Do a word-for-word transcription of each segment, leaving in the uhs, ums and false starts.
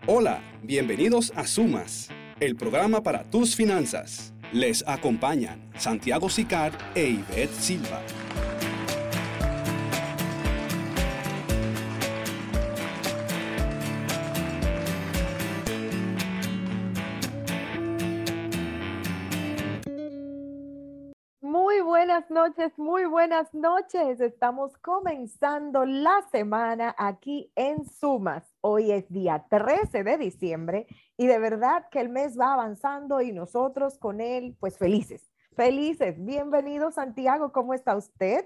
Hola, bienvenidos a Sumas, el programa para tus finanzas. Les acompañan Santiago Sicar e Ivette Silva. Muy buenas noches, muy buenas noches. Estamos comenzando la semana aquí en Sumas. Hoy es día trece de diciembre y de verdad que el mes va avanzando y nosotros con él, pues felices, felices. Bienvenido, Santiago, ¿cómo está usted?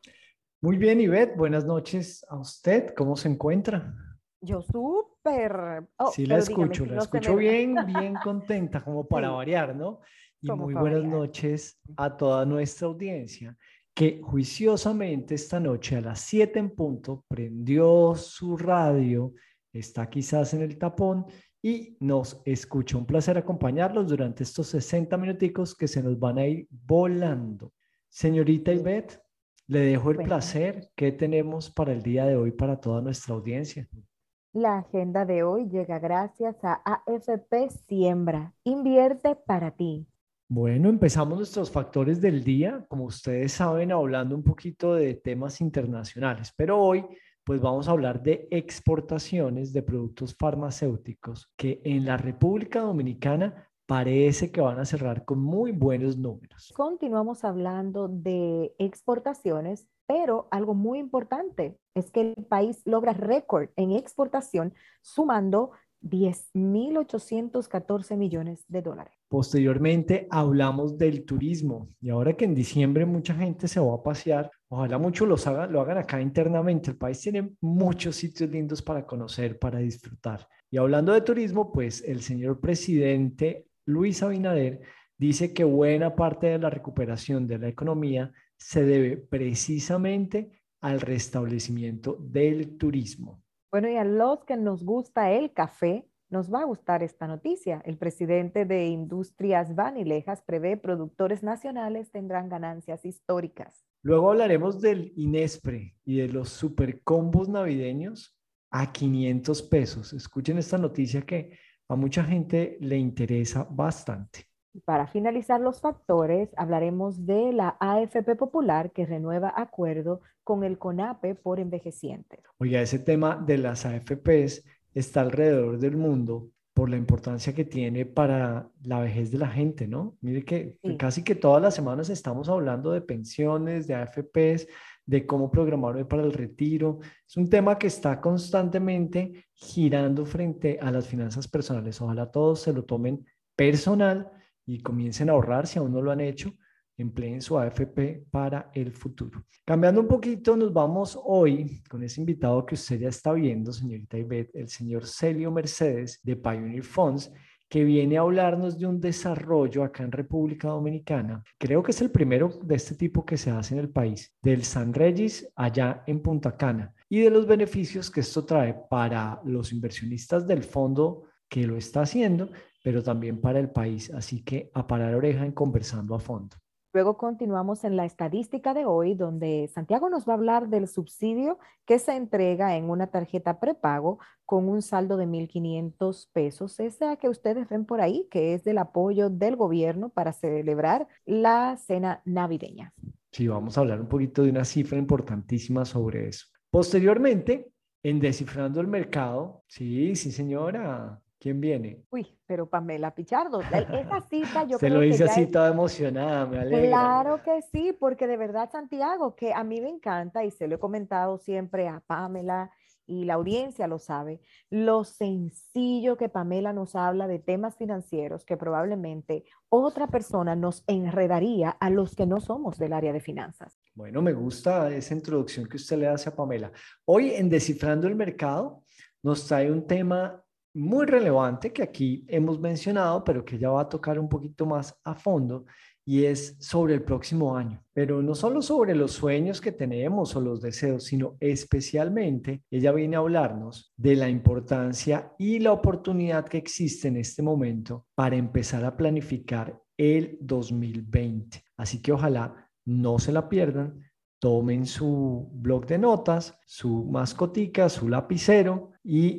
Muy bien, Ivette, buenas noches a usted. ¿Cómo se encuentra? Yo súper. Oh, Sí, la pero dígame escucho, si la no se escucho me da. bien, bien contenta, como para Sí, variar, ¿no? Y como muy para buenas variar. noches a toda nuestra audiencia que juiciosamente esta noche a las siete en punto prendió su radio, está quizás en el tapón y nos escucha. Un placer acompañarlos durante estos sesenta minuticos que se nos van a ir volando. Señorita Bien, Ivette, le dejo el cuéntame. placer. ¿Qué tenemos para el día de hoy para toda nuestra audiencia? La agenda de hoy llega gracias a A F P Siembra. Invierte para ti. Bueno, empezamos nuestros factores del día, como ustedes saben, hablando un poquito de temas internacionales, pero hoy pues vamos a hablar de exportaciones de productos farmacéuticos que en la República Dominicana parece que van a cerrar con muy buenos números. Continuamos hablando de exportaciones, pero algo muy importante es que el país logra récord en exportación sumando diez mil ochocientos catorce millones de dólares. Posteriormente hablamos del turismo y ahora que en diciembre mucha gente se va a pasear, ojalá muchos los hagan, lo hagan acá internamente. El país tiene muchos sitios lindos para conocer, para disfrutar. Y hablando de turismo, pues el señor presidente Luis Abinader dice que buena parte de la recuperación de la economía se debe precisamente al restablecimiento del turismo. Bueno, y a los que nos gusta el café, nos va a gustar esta noticia. El presidente de Industrias Banilejas prevé productores nacionales tendrán ganancias históricas. Luego hablaremos del Inespre y de los supercombos navideños a quinientos pesos. Escuchen esta noticia que a mucha gente le interesa bastante. Para finalizar los factores, hablaremos de la A F P Popular que renueva acuerdo con el CONAPE por envejecientes. Oiga, ese tema de las A F Ps está alrededor del mundo por la importancia que tiene para la vejez de la gente, ¿no? Mire que Sí, casi que todas las semanas estamos hablando de pensiones, de A F Ps, de cómo programar para el retiro. Es un tema que está constantemente girando frente a las finanzas personales. Ojalá todos se lo tomen personal y comiencen a ahorrar si aún no lo han hecho, empleen su A F P para el futuro. Cambiando un poquito, nos vamos hoy con ese invitado que usted ya está viendo, señorita Ivette, el señor Celio Mercedes de Pioneer Funds, que viene a hablarnos de un desarrollo acá en República Dominicana. Creo que es el primero de este tipo que se hace en el país, del San Regis allá en Punta Cana, y de los beneficios que esto trae para los inversionistas del fondo que lo está haciendo, pero también para el país. Así que a parar oreja en conversando a fondo. luego continuamos en la estadística de hoy, donde Santiago nos va a hablar del subsidio que se entrega en una tarjeta prepago con un saldo de mil quinientos pesos, esa que ustedes ven por ahí, que es del apoyo del gobierno para celebrar la cena navideña. Sí, vamos a hablar un poquito de una cifra importantísima sobre eso. Posteriormente, en Descifrando el Mercado, sí, sí, señora, ¿quién viene? Uy, pero Pamela Pichardo, el- esa cita yo Usted lo creo que dice ya así es. toda emocionada, me alegra. Claro que sí, porque de verdad, Santiago, que a mí me encanta y se lo he comentado siempre a Pamela y la audiencia lo sabe, lo sencillo que Pamela nos habla de temas financieros que probablemente otra persona nos enredaría a los que no somos del área de finanzas. Bueno, me gusta esa introducción que usted le hace a Pamela. Hoy en Descifrando el Mercado nos trae un tema muy relevante que aquí hemos mencionado, pero que ella va a tocar un poquito más a fondo y es sobre el próximo año. Pero no solo sobre los sueños que tenemos o los deseos, sino especialmente ella viene a hablarnos de la importancia y la oportunidad que existe en este momento para empezar a planificar el dos mil veinte. Así que ojalá no se la pierdan, tomen su blog de notas, su mascotica, su lapicero y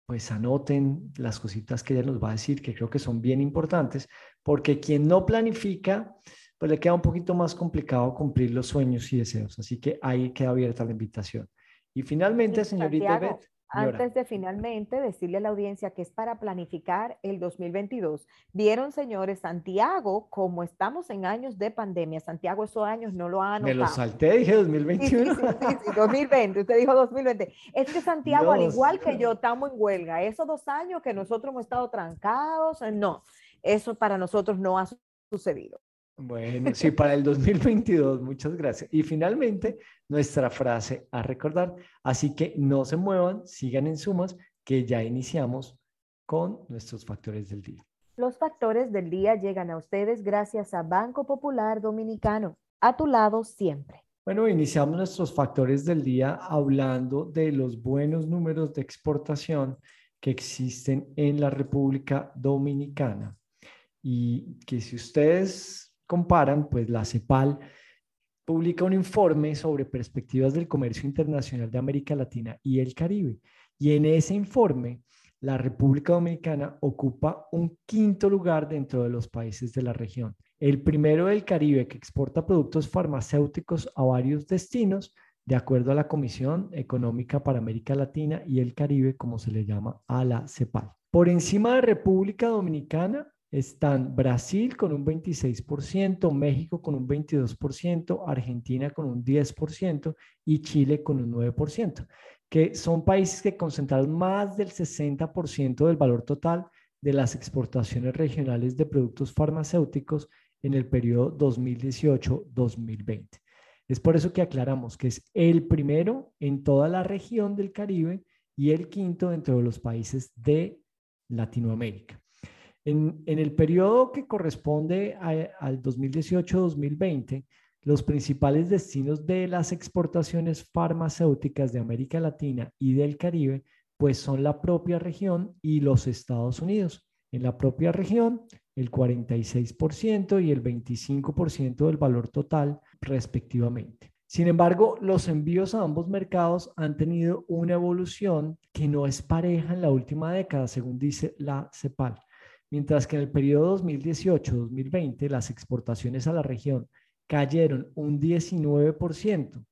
pues anoten las cositas que ella nos va a decir, que creo que son bien importantes, porque quien no planifica, pues le queda un poquito más complicado cumplir los sueños y deseos. Así que ahí queda abierta la invitación. Y finalmente, Y señorita Santiago, Ivette, señora, antes de finalmente decirle a la audiencia que es para planificar el dos mil veintidós, vieron, señores, Santiago, como estamos en años de pandemia, Santiago esos años no lo ha me lo anotado. salté, dije Sí, sí, dos mil veintiuno. sí, sí, sí, dos mil veinte, usted dijo dos mil veinte. Es que Santiago, al Dios. igual que yo, estamos en huelga. Esos dos años que nosotros hemos estado trancados, eh, no, eso para nosotros no ha sucedido. Bueno, sí, para el dos mil veintidós, muchas gracias. Y finalmente, nuestra frase a recordar. Así que no se muevan, sigan en Sumas, que ya iniciamos con nuestros factores del día. Los factores del día llegan a ustedes gracias a Banco Popular Dominicano. A tu lado siempre. Bueno, iniciamos nuestros factores del día hablando de los buenos números de exportación que existen en la República Dominicana. Y que si ustedes comparan, pues la CEPAL publica un informe sobre perspectivas del comercio internacional de América Latina y el Caribe. Y en ese informe, la República Dominicana ocupa un quinto lugar dentro de los países de la región. El primero del Caribe que exporta productos farmacéuticos a varios destinos, de acuerdo a la Comisión Económica para América Latina y el Caribe, como se le llama a la CEPAL. Por encima de República Dominicana están Brasil con un veintiséis por ciento, México con un veintidós por ciento, Argentina con un diez por ciento y Chile con un nueve por ciento, que son países que concentraron más del sesenta por ciento del valor total de las exportaciones regionales de productos farmacéuticos en el periodo dos mil dieciocho a dos mil veinte. Es por eso que aclaramos que es el primero en toda la región del Caribe y el quinto dentro de los países de Latinoamérica. En, en el periodo que corresponde a, al dos mil dieciocho a dos mil veinte, los principales destinos de las exportaciones farmacéuticas de América Latina y del Caribe, pues son la propia región y los Estados Unidos. En la propia región, el cuarenta y seis por ciento y el veinticinco por ciento del valor total, respectivamente. Sin embargo, los envíos a ambos mercados han tenido una evolución que no es pareja en la última década, según dice la CEPAL. Mientras que en el periodo dos mil dieciocho a dos mil veinte las exportaciones a la región cayeron un diecinueve por ciento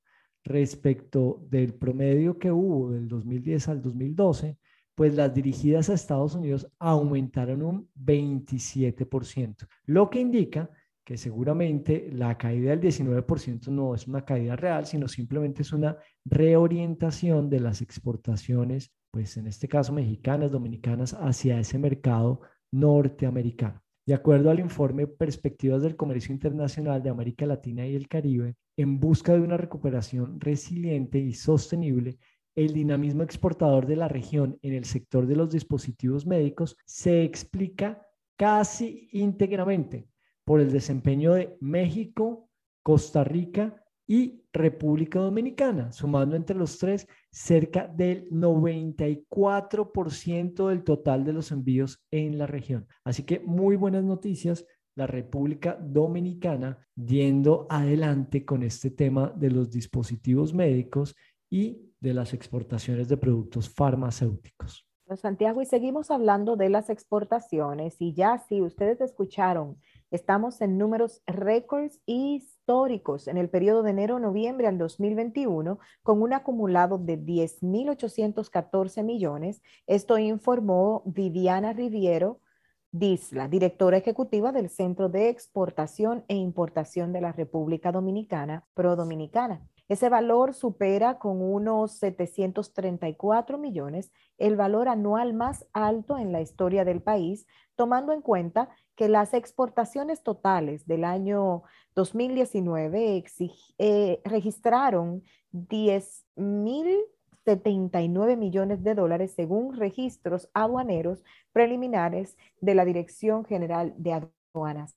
respecto del promedio que hubo del dos mil diez al dos mil doce, pues las dirigidas a Estados Unidos aumentaron un veintisiete por ciento, lo que indica que seguramente la caída del diecinueve por ciento no es una caída real, sino simplemente es una reorientación de las exportaciones, pues en este caso mexicanas, dominicanas, hacia ese mercado norteamericano. De acuerdo al informe Perspectivas del Comercio Internacional de América Latina y el Caribe, en busca de una recuperación resiliente y sostenible, el dinamismo exportador de la región en el sector de los dispositivos médicos se explica casi íntegramente por el desempeño de México, Costa Rica y República Dominicana, sumando entre los tres cerca del noventa y cuatro por ciento del total de los envíos en la región. Así que muy buenas noticias, la República Dominicana yendo adelante con este tema de los dispositivos médicos y de las exportaciones de productos farmacéuticos. Santiago, y seguimos hablando de las exportaciones y ya si ustedes escucharon, estamos en números récords históricos en el periodo de enero-noviembre al dos mil veintiuno con un acumulado de diez mil ochocientos catorce millones. Esto informó Viviana Riviero Disla, directora ejecutiva del Centro de Exportación e Importación de la República Dominicana, Pro Dominicana. Ese valor supera con unos setecientos treinta y cuatro millones el valor anual más alto en la historia del país, tomando en cuenta que las exportaciones totales del año dos mil diecinueve exig, eh, registraron diez mil setenta y nueve millones de dólares según registros aduaneros preliminares de la Dirección General de Aduanas.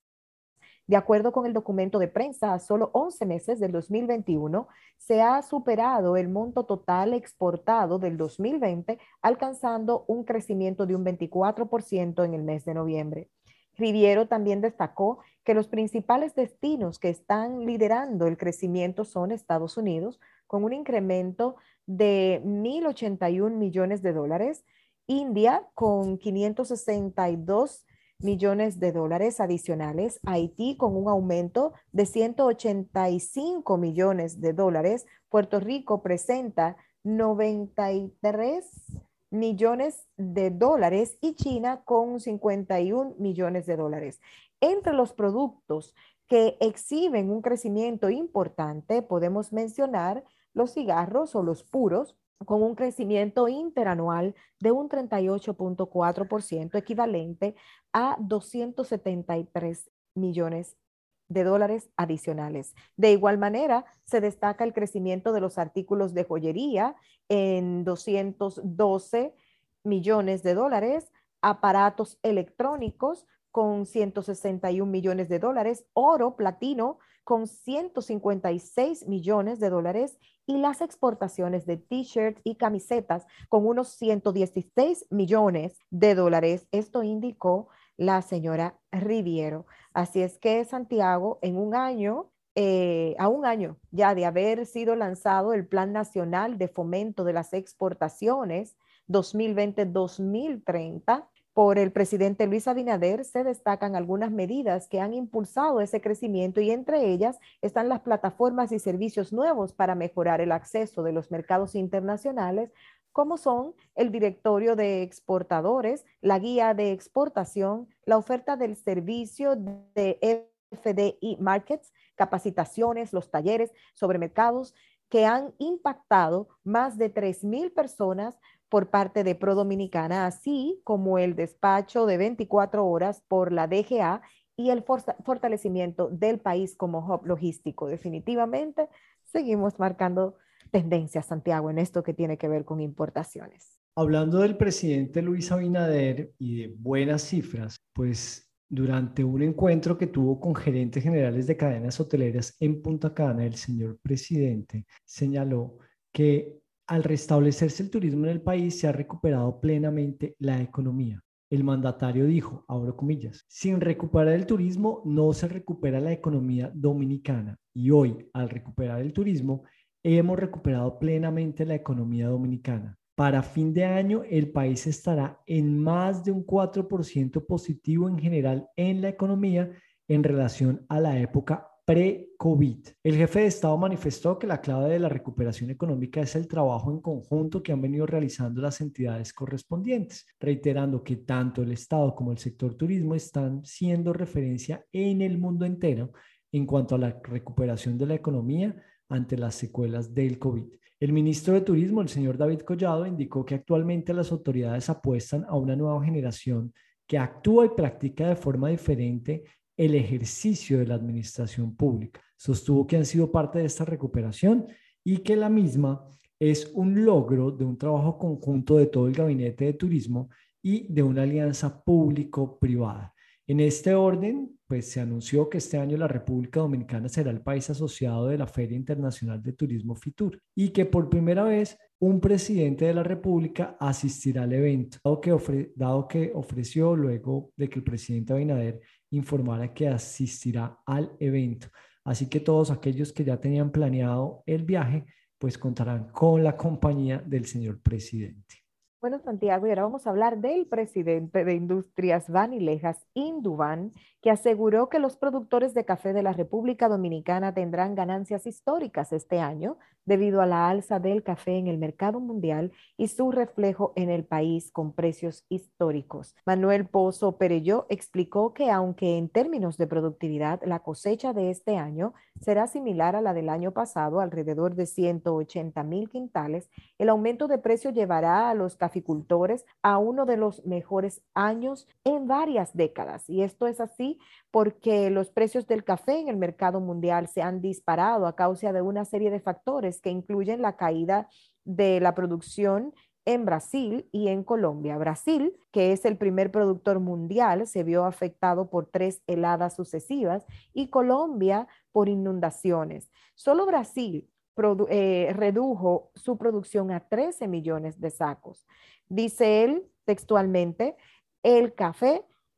De acuerdo con el documento de prensa, a solo once meses del dos mil veintiuno se ha superado el monto total exportado del dos mil veinte, alcanzando un crecimiento de un veinticuatro por ciento en el mes de noviembre. Riviero también destacó que los principales destinos que están liderando el crecimiento son Estados Unidos, con un incremento de mil ochenta y un millones de dólares, India con quinientos sesenta y dos millones de dólares adicionales, Haití con un aumento de ciento ochenta y cinco millones de dólares, Puerto Rico presenta noventa y tres millones de dólares y China con cincuenta y un millones de dólares. Entre los productos que exhiben un crecimiento importante, podemos mencionar los cigarros o los puros, con un crecimiento interanual de un treinta y ocho punto cuatro por ciento, equivalente a doscientos setenta y tres millones de dólares adicionales. De igual manera, se destaca el crecimiento de los artículos de joyería en doscientos doce millones de dólares, aparatos electrónicos con ciento sesenta y un millones de dólares, oro, platino con ciento cincuenta y seis millones de dólares y las exportaciones de t-shirts y camisetas con unos ciento dieciséis millones de dólares. Esto indicó la señora Riviero. Así es que Santiago, en un año, eh, a un año ya de haber sido lanzado el Plan Nacional de Fomento de las Exportaciones dos mil veinte a dos mil treinta, por el presidente Luis Abinader, se destacan algunas medidas que han impulsado ese crecimiento y entre ellas están las plataformas y servicios nuevos para mejorar el acceso de los mercados internacionales, como son el directorio de exportadores, la guía de exportación, la oferta del servicio de F D I Markets, capacitaciones, los talleres sobre mercados que han impactado más de tres mil personas por parte de Pro Dominicana, así como el despacho de veinticuatro horas por la D G A y el fortalecimiento del país como hub logístico. Definitivamente seguimos marcando tendencias, Santiago, en esto que tiene que ver con importaciones. Hablando del presidente Luis Abinader y de buenas cifras, pues durante un encuentro que tuvo con gerentes generales de cadenas hoteleras en Punta Cana, el señor presidente señaló que al restablecerse el turismo en el país se ha recuperado plenamente la economía. El mandatario dijo, abro comillas, sin recuperar el turismo no se recupera la economía dominicana y hoy al recuperar el turismo hemos recuperado plenamente la economía dominicana. Para fin de año, el país estará en más de un cuatro por ciento positivo en general en la economía en relación a la época pre-COVID. El jefe de Estado manifestó que la clave de la recuperación económica es el trabajo en conjunto que han venido realizando las entidades correspondientes, reiterando que tanto el Estado como el sector turismo están siendo referencia en el mundo entero en cuanto a la recuperación de la economía ante las secuelas del COVID. El ministro de Turismo, el señor David Collado, indicó que actualmente las autoridades apuestan a una nueva generación que actúa y practica de forma diferente el ejercicio de la administración pública. Sostuvo que han sido parte de esta recuperación y que la misma es un logro de un trabajo conjunto de todo el gabinete de turismo y de una alianza público-privada. En este orden, pues se anunció que este año la República Dominicana será el país asociado de la Feria Internacional de Turismo FITUR y que por primera vez un presidente de la República asistirá al evento, dado que, ofre, dado que ofreció luego de que el presidente Abinader informara que asistirá al evento. Así que todos aquellos que ya tenían planeado el viaje, pues contarán con la compañía del señor presidente. Bueno, Santiago, y ahora vamos a hablar del presidente de Industrias Vanilejas, Induvan, que aseguró que los productores de café de la República Dominicana tendrán ganancias históricas este año debido a la alza del café en el mercado mundial y su reflejo en el país con precios históricos. Manuel Pozo Perelló explicó que aunque en términos de productividad la cosecha de este año será similar a la del año pasado, alrededor de ciento ochenta mil quintales, el aumento de precio llevará a los caficultores a uno de los mejores años en varias décadas. Y esto es así porque los precios del café en el mercado mundial se han disparado a causa de una serie de factores que incluyen la caída de la producción en Brasil y en Colombia. Brasil, que es el primer productor mundial, se vio afectado por tres heladas sucesivas y Colombia por inundaciones. Solo Brasil produ- eh, redujo su producción a trece millones de sacos. Dice él textualmente, el café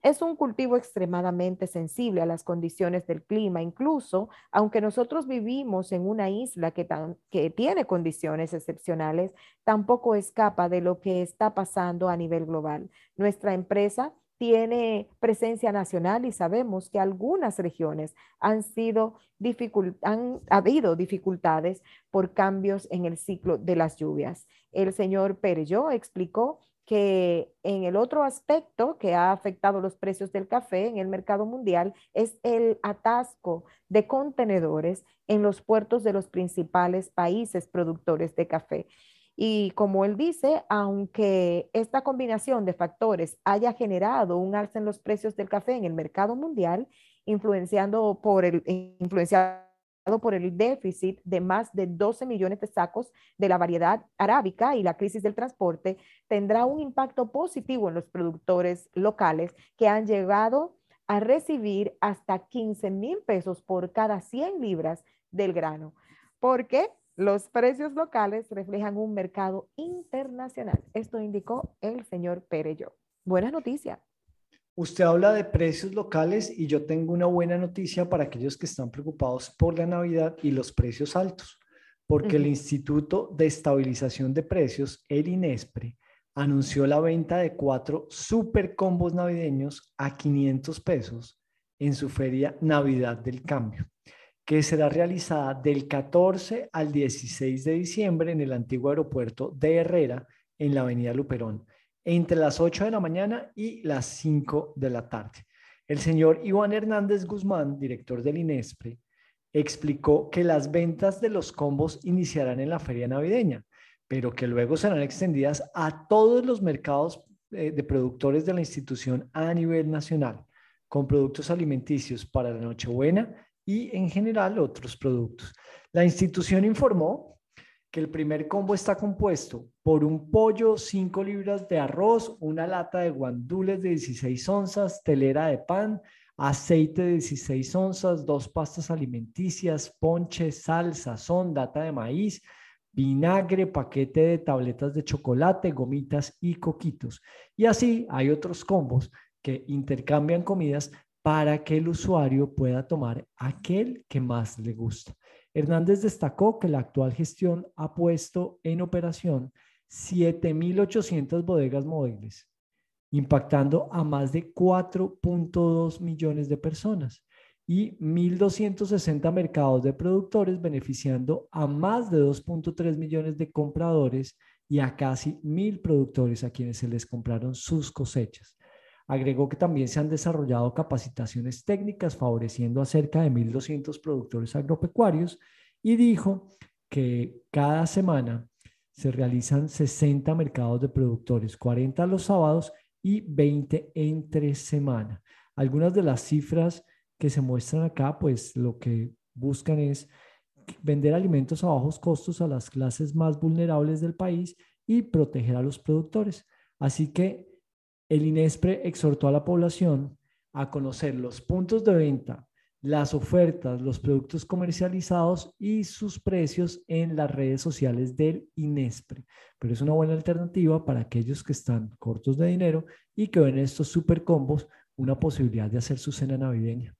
Es un cultivo extremadamente sensible a las condiciones del clima, incluso aunque nosotros vivimos en una isla que, tan, que tiene condiciones excepcionales, tampoco escapa de lo que está pasando a nivel global. Nuestra empresa tiene presencia nacional y sabemos que algunas regiones han sido dificult han habido dificultades por cambios en el ciclo de las lluvias. El señor Perelló explicó que en el otro aspecto que ha afectado los precios del café en el mercado mundial es el atasco de contenedores en los puertos de los principales países productores de café. Y como él dice, aunque esta combinación de factores haya generado un alza en los precios del café en el mercado mundial, influenciando por el, influenciado por el déficit de más de doce millones de sacos de la variedad arábica y la crisis del transporte, tendrá un impacto positivo en los productores locales que han llegado a recibir hasta quince mil pesos por cada cien libras del grano, porque los precios locales reflejan un mercado internacional. Esto indicó el señor Perelló. Buena noticia. Usted habla de precios locales y yo tengo una buena noticia para aquellos que están preocupados por la Navidad y los precios altos, porque uh-huh. el Instituto de Estabilización de Precios, el INESPRE, anunció la venta de cuatro super combos navideños a quinientos pesos en su feria Navidad del Cambio, que será realizada del catorce al dieciséis de diciembre en el antiguo aeropuerto de Herrera, en la avenida Luperón, entre las ocho de la mañana y las cinco de la tarde. El señor Iván Hernández Guzmán, director del INESPRE, explicó que las ventas de los combos iniciarán en la feria navideña, pero que luego serán extendidas a todos los mercados eh, de productores de la institución a nivel nacional, con productos alimenticios para la Nochebuena y en general otros productos. La institución informó que el primer combo está compuesto por un pollo, cinco libras de arroz, una lata de guandules de dieciséis onzas, telera de pan, aceite de dieciséis onzas, dos pastas alimenticias, ponche, sal, sazón, data de maíz, vinagre, paquete de tabletas de chocolate, gomitas y coquitos. Y así hay otros combos que intercambian comidas para que el usuario pueda tomar aquel que más le gusta. Hernández destacó que la actual gestión ha puesto en operación siete mil ochocientas bodegas móviles, impactando a más de cuatro punto dos millones de personas y mil doscientos sesenta mercados de productores, beneficiando a más de dos punto tres millones de compradores y a casi mil productores a quienes se les compraron sus cosechas. Agregó que también se han desarrollado capacitaciones técnicas favoreciendo a cerca de mil doscientos productores agropecuarios y dijo que cada semana se realizan sesenta mercados de productores, cuarenta los sábados y veinte entre semana. Algunas de las cifras que se muestran acá, pues lo que buscan es vender alimentos a bajos costos a las clases más vulnerables del país y proteger a los productores. Así que el INESPRE exhortó a la población a conocer los puntos de venta, las ofertas, los productos comercializados y sus precios en las redes sociales del INESPRE. Pero es una buena alternativa para aquellos que están cortos de dinero y que ven estos super combos una posibilidad de hacer su cena navideña.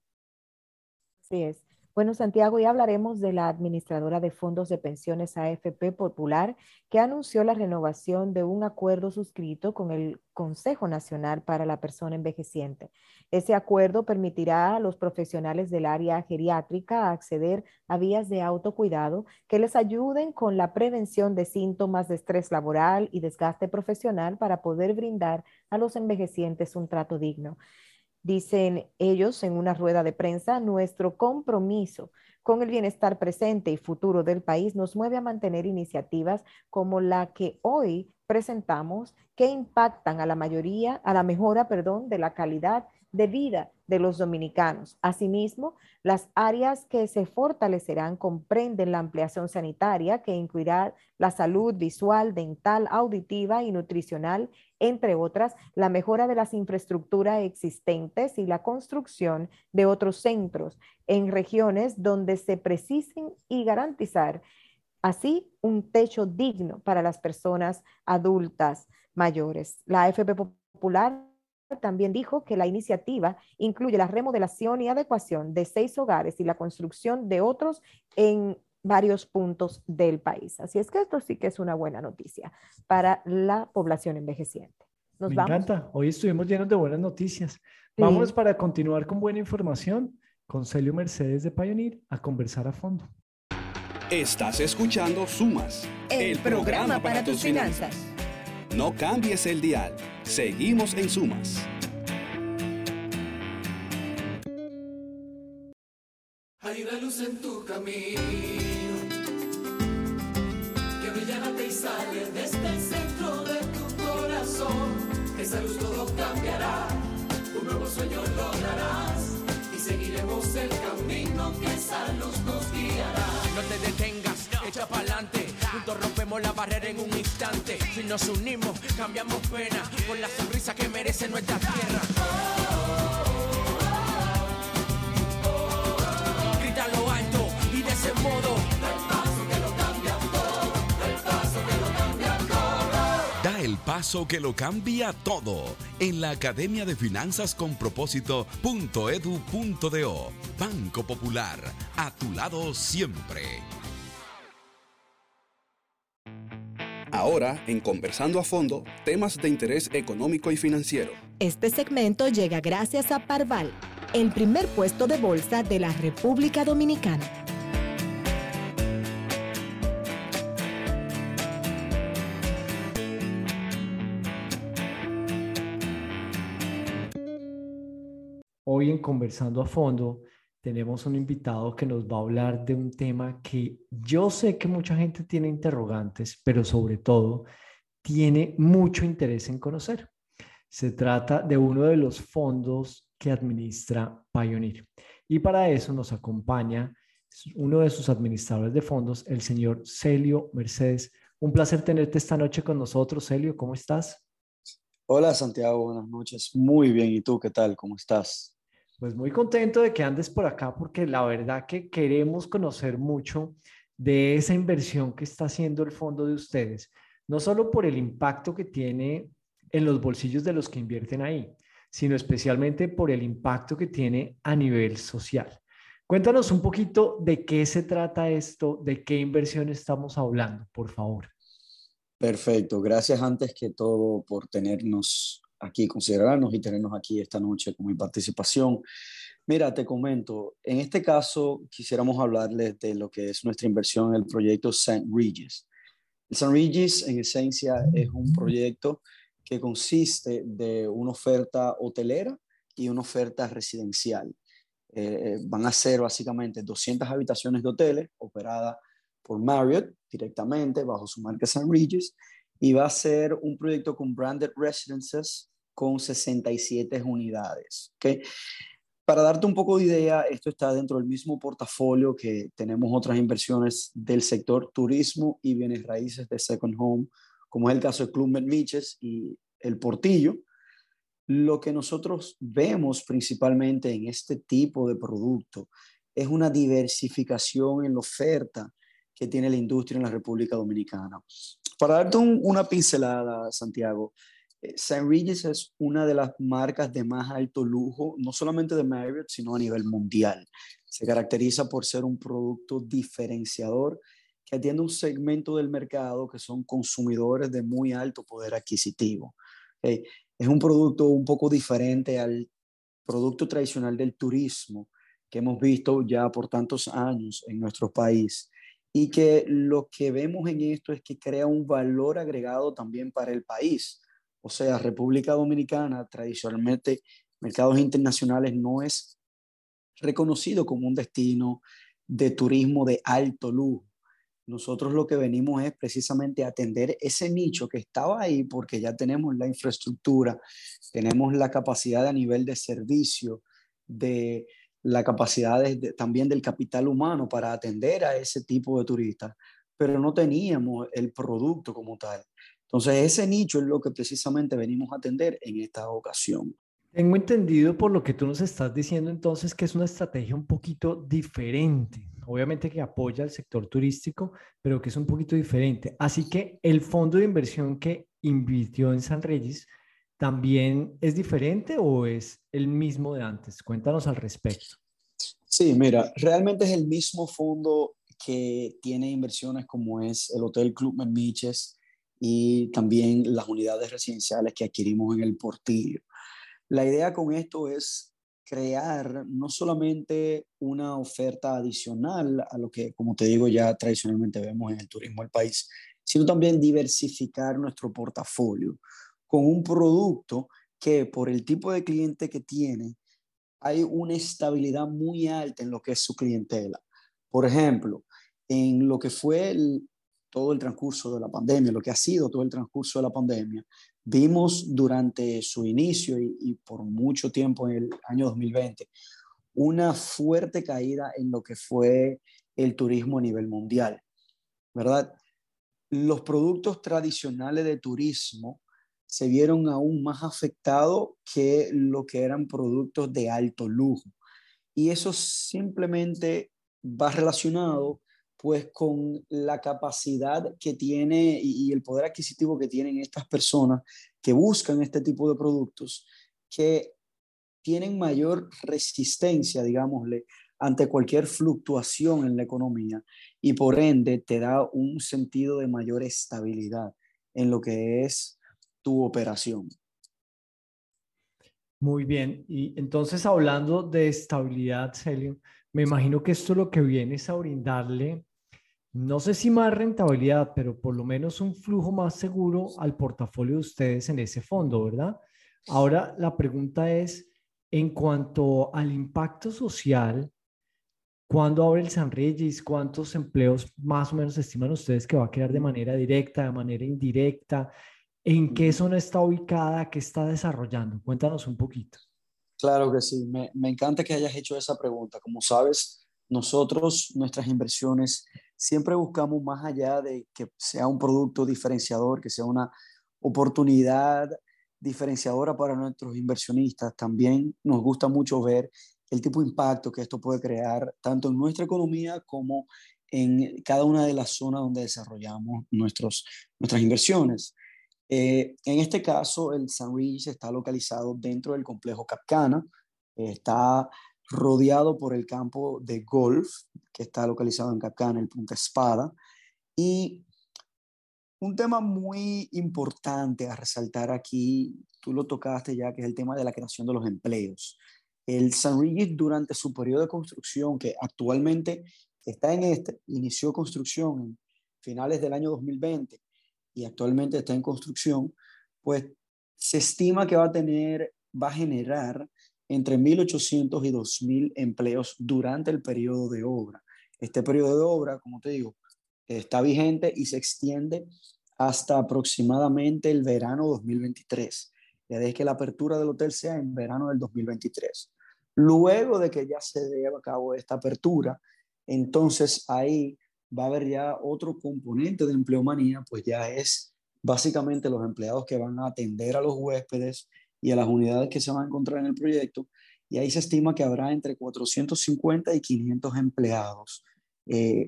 Así es. Bueno, Santiago, hoy hablaremos de la administradora de fondos de pensiones A F P Popular, que anunció la renovación de un acuerdo suscrito con el Consejo Nacional para la Persona Envejeciente. Ese acuerdo permitirá a los profesionales del área geriátrica acceder a vías de autocuidado que les ayuden con la prevención de síntomas de estrés laboral y desgaste profesional para poder brindar a los envejecientes un trato digno. Dicen ellos en una rueda de prensa, nuestro compromiso con el bienestar presente y futuro del país nos mueve a mantener iniciativas como la que hoy presentamos que impactan a la mayoría, a la mejora, perdón, de la calidad de vida de los dominicanos. Asimismo, las áreas que se fortalecerán comprenden la ampliación sanitaria, que incluirá la salud visual, dental, auditiva y nutricional, entre otras, la mejora de las infraestructuras existentes y la construcción de otros centros en regiones donde se precisen y garantizar así un techo digno para las personas adultas mayores. La A F P Popular también dijo que la iniciativa incluye la remodelación y adecuación de seis hogares y la construcción de otros en varios puntos del país. Así es que esto sí que es una buena noticia para la población envejeciente. ¿Nos Me vamos? encanta. Hoy estuvimos llenos de buenas noticias. Sí. Vámonos para continuar con buena información con Celio Mercedes de Pioneer a conversar a fondo. Estás escuchando Sumas, el programa para tus finanzas. No cambies el dial. Seguimos en Sumas. Hay una luz en tu camino que brillante y sale desde el centro de tu corazón. Esa luz todo cambiará, un nuevo sueño lograrás y seguiremos el camino que esa luz nos guiará. No te detengas, echa pa'lante. Juntos rompemos la barrera en un instante. Si nos unimos, cambiamos pena por la sonrisa que merece nuestra tierra. Grita lo alto y de ese modo Da el paso que lo cambia todo, da el paso que lo cambia todo. Da el paso que lo cambia todo en la Academia de Finanzas con Propósito punto edu punto do. Banco Popular, a tu lado siempre. Ahora, en Conversando a Fondo, temas de interés económico y financiero. Este segmento llega gracias a Parval, el primer puesto de bolsa de la República Dominicana. Hoy en Conversando a Fondo tenemos un invitado que nos va a hablar de un tema que yo sé que mucha gente tiene interrogantes, pero sobre todo tiene mucho interés en conocer. Se trata de uno de los fondos que administra Pioneer. Y para eso nos acompaña uno de sus administradores de fondos, el señor Celio Mercedes. Un placer tenerte esta noche con nosotros, Celio. ¿Cómo estás? Hola Santiago, buenas noches. Muy bien, ¿y tú qué tal? ¿Cómo estás? Pues muy contento de que andes por acá porque la verdad que queremos conocer mucho de esa inversión que está haciendo el fondo de ustedes, no solo por el impacto que tiene en los bolsillos de los que invierten ahí, sino especialmente por el impacto que tiene a nivel social. Cuéntanos un poquito de qué se trata esto, de qué inversión estamos hablando, por favor. Perfecto, gracias antes que todo por tenernos aquí, considerarnos y tenernos aquí esta noche con mi participación. Mira, te comento, en este caso quisiéramos hablarles de lo que es nuestra inversión en el proyecto Saint Regis. El Saint Regis en esencia es un proyecto que consiste de una oferta hotelera y una oferta residencial. Eh, van a ser básicamente doscientas habitaciones de hoteles operadas por Marriott directamente bajo su marca Saint Regis, y va a ser un proyecto con branded residences con sesenta y siete unidades. ¿Okay? Para darte un poco de idea, esto está dentro del mismo portafolio que tenemos otras inversiones del sector turismo y bienes raíces de second home, como es el caso de Club Med Miches y El Portillo. Lo que nosotros vemos principalmente en este tipo de producto es una diversificación en la oferta que tiene la industria en la República Dominicana. Para darte un, una pincelada, Santiago, eh, Saint Regis es una de las marcas de más alto lujo, no solamente de Marriott, sino a nivel mundial. Se caracteriza por ser un producto diferenciador que atiende un segmento del mercado que son consumidores de muy alto poder adquisitivo. ¿Okay? Es un producto un poco diferente al producto tradicional del turismo que hemos visto ya por tantos años en nuestro país, y que lo que vemos en esto es que crea un valor agregado también para el país. O sea, República Dominicana, tradicionalmente, mercados internacionales, no es reconocido como un destino de turismo de alto lujo. Nosotros lo que venimos es precisamente atender ese nicho que estaba ahí porque ya tenemos la infraestructura, tenemos la capacidad a nivel de servicio, de la capacidad de, de, también del capital humano para atender a ese tipo de turistas, pero no teníamos el producto como tal. Entonces ese nicho es lo que precisamente venimos a atender en esta ocasión. Tengo entendido por lo que tú nos estás diciendo entonces que es una estrategia un poquito diferente, obviamente que apoya al sector turístico, pero que es un poquito diferente. Así que el fondo de inversión que invirtió en Saint Regis ¿también es diferente o es el mismo de antes? Cuéntanos al respecto. Sí, mira, realmente es el mismo fondo que tiene inversiones como es el Hotel Club Memmiches y también las unidades residenciales que adquirimos en el Portillo. La idea con esto es crear no solamente una oferta adicional a lo que, como te digo, ya tradicionalmente vemos en el turismo del país, sino también diversificar nuestro portafolio con un producto que por el tipo de cliente que tiene, hay una estabilidad muy alta en lo que es su clientela. Por ejemplo, en lo que fue el, todo el transcurso de la pandemia, lo que ha sido todo el transcurso de la pandemia, vimos durante su inicio y, y por mucho tiempo en el año dos mil veinte, una fuerte caída en lo que fue el turismo a nivel mundial, ¿verdad? Los productos tradicionales de turismo se vieron aún más afectados que lo que eran productos de alto lujo. Y eso simplemente va relacionado pues con la capacidad que tiene y, y el poder adquisitivo que tienen estas personas que buscan este tipo de productos, que tienen mayor resistencia, digámosle, ante cualquier fluctuación en la economía y por ende te da un sentido de mayor estabilidad en lo que es tu operación. Muy bien, y entonces hablando de estabilidad, Celio, me imagino que esto lo que viene es a brindarle, no sé si más rentabilidad, pero por lo menos un flujo más seguro al portafolio de ustedes en ese fondo, ¿verdad? Ahora la pregunta es, en cuanto al impacto social, ¿cuándo abre el San Regis? ¿Cuántos empleos más o menos estiman ustedes que va a crear de manera directa, de manera indirecta? ¿En qué zona está ubicada? ¿Qué está desarrollando? Cuéntanos un poquito. Claro que sí, me, me encanta que hayas hecho esa pregunta. Como sabes, nosotros, nuestras inversiones, siempre buscamos más allá de que sea un producto diferenciador, que sea una oportunidad diferenciadora para nuestros inversionistas. También nos gusta mucho ver el tipo de impacto que esto puede crear tanto en nuestra economía como en cada una de las zonas donde desarrollamos nuestros, nuestras inversiones. Eh, en este caso, el San Regis está localizado dentro del complejo Cap Cana, eh, está rodeado por el campo de golf que está localizado en Cap Cana, el Punta Espada, y un tema muy importante a resaltar aquí, tú lo tocaste ya, que es el tema de la creación de los empleos. El San Regis durante su periodo de construcción, que actualmente está en este, inició construcción en finales del año dos mil veinte, y actualmente está en construcción, pues se estima que va a tener, va a generar entre mil ochocientos y dos mil empleos durante el periodo de obra. Este periodo de obra, como te digo, está vigente y se extiende hasta aproximadamente el verano dos mil veintitrés. La idea es que la apertura del hotel sea en verano del dos mil veintitrés. Luego de que ya se lleve a cabo esta apertura, entonces ahí va a haber ya otro componente de empleomanía, pues ya es básicamente los empleados que van a atender a los huéspedes y a las unidades que se van a encontrar en el proyecto, y ahí se estima que habrá entre cuatrocientos cincuenta y quinientos empleados eh,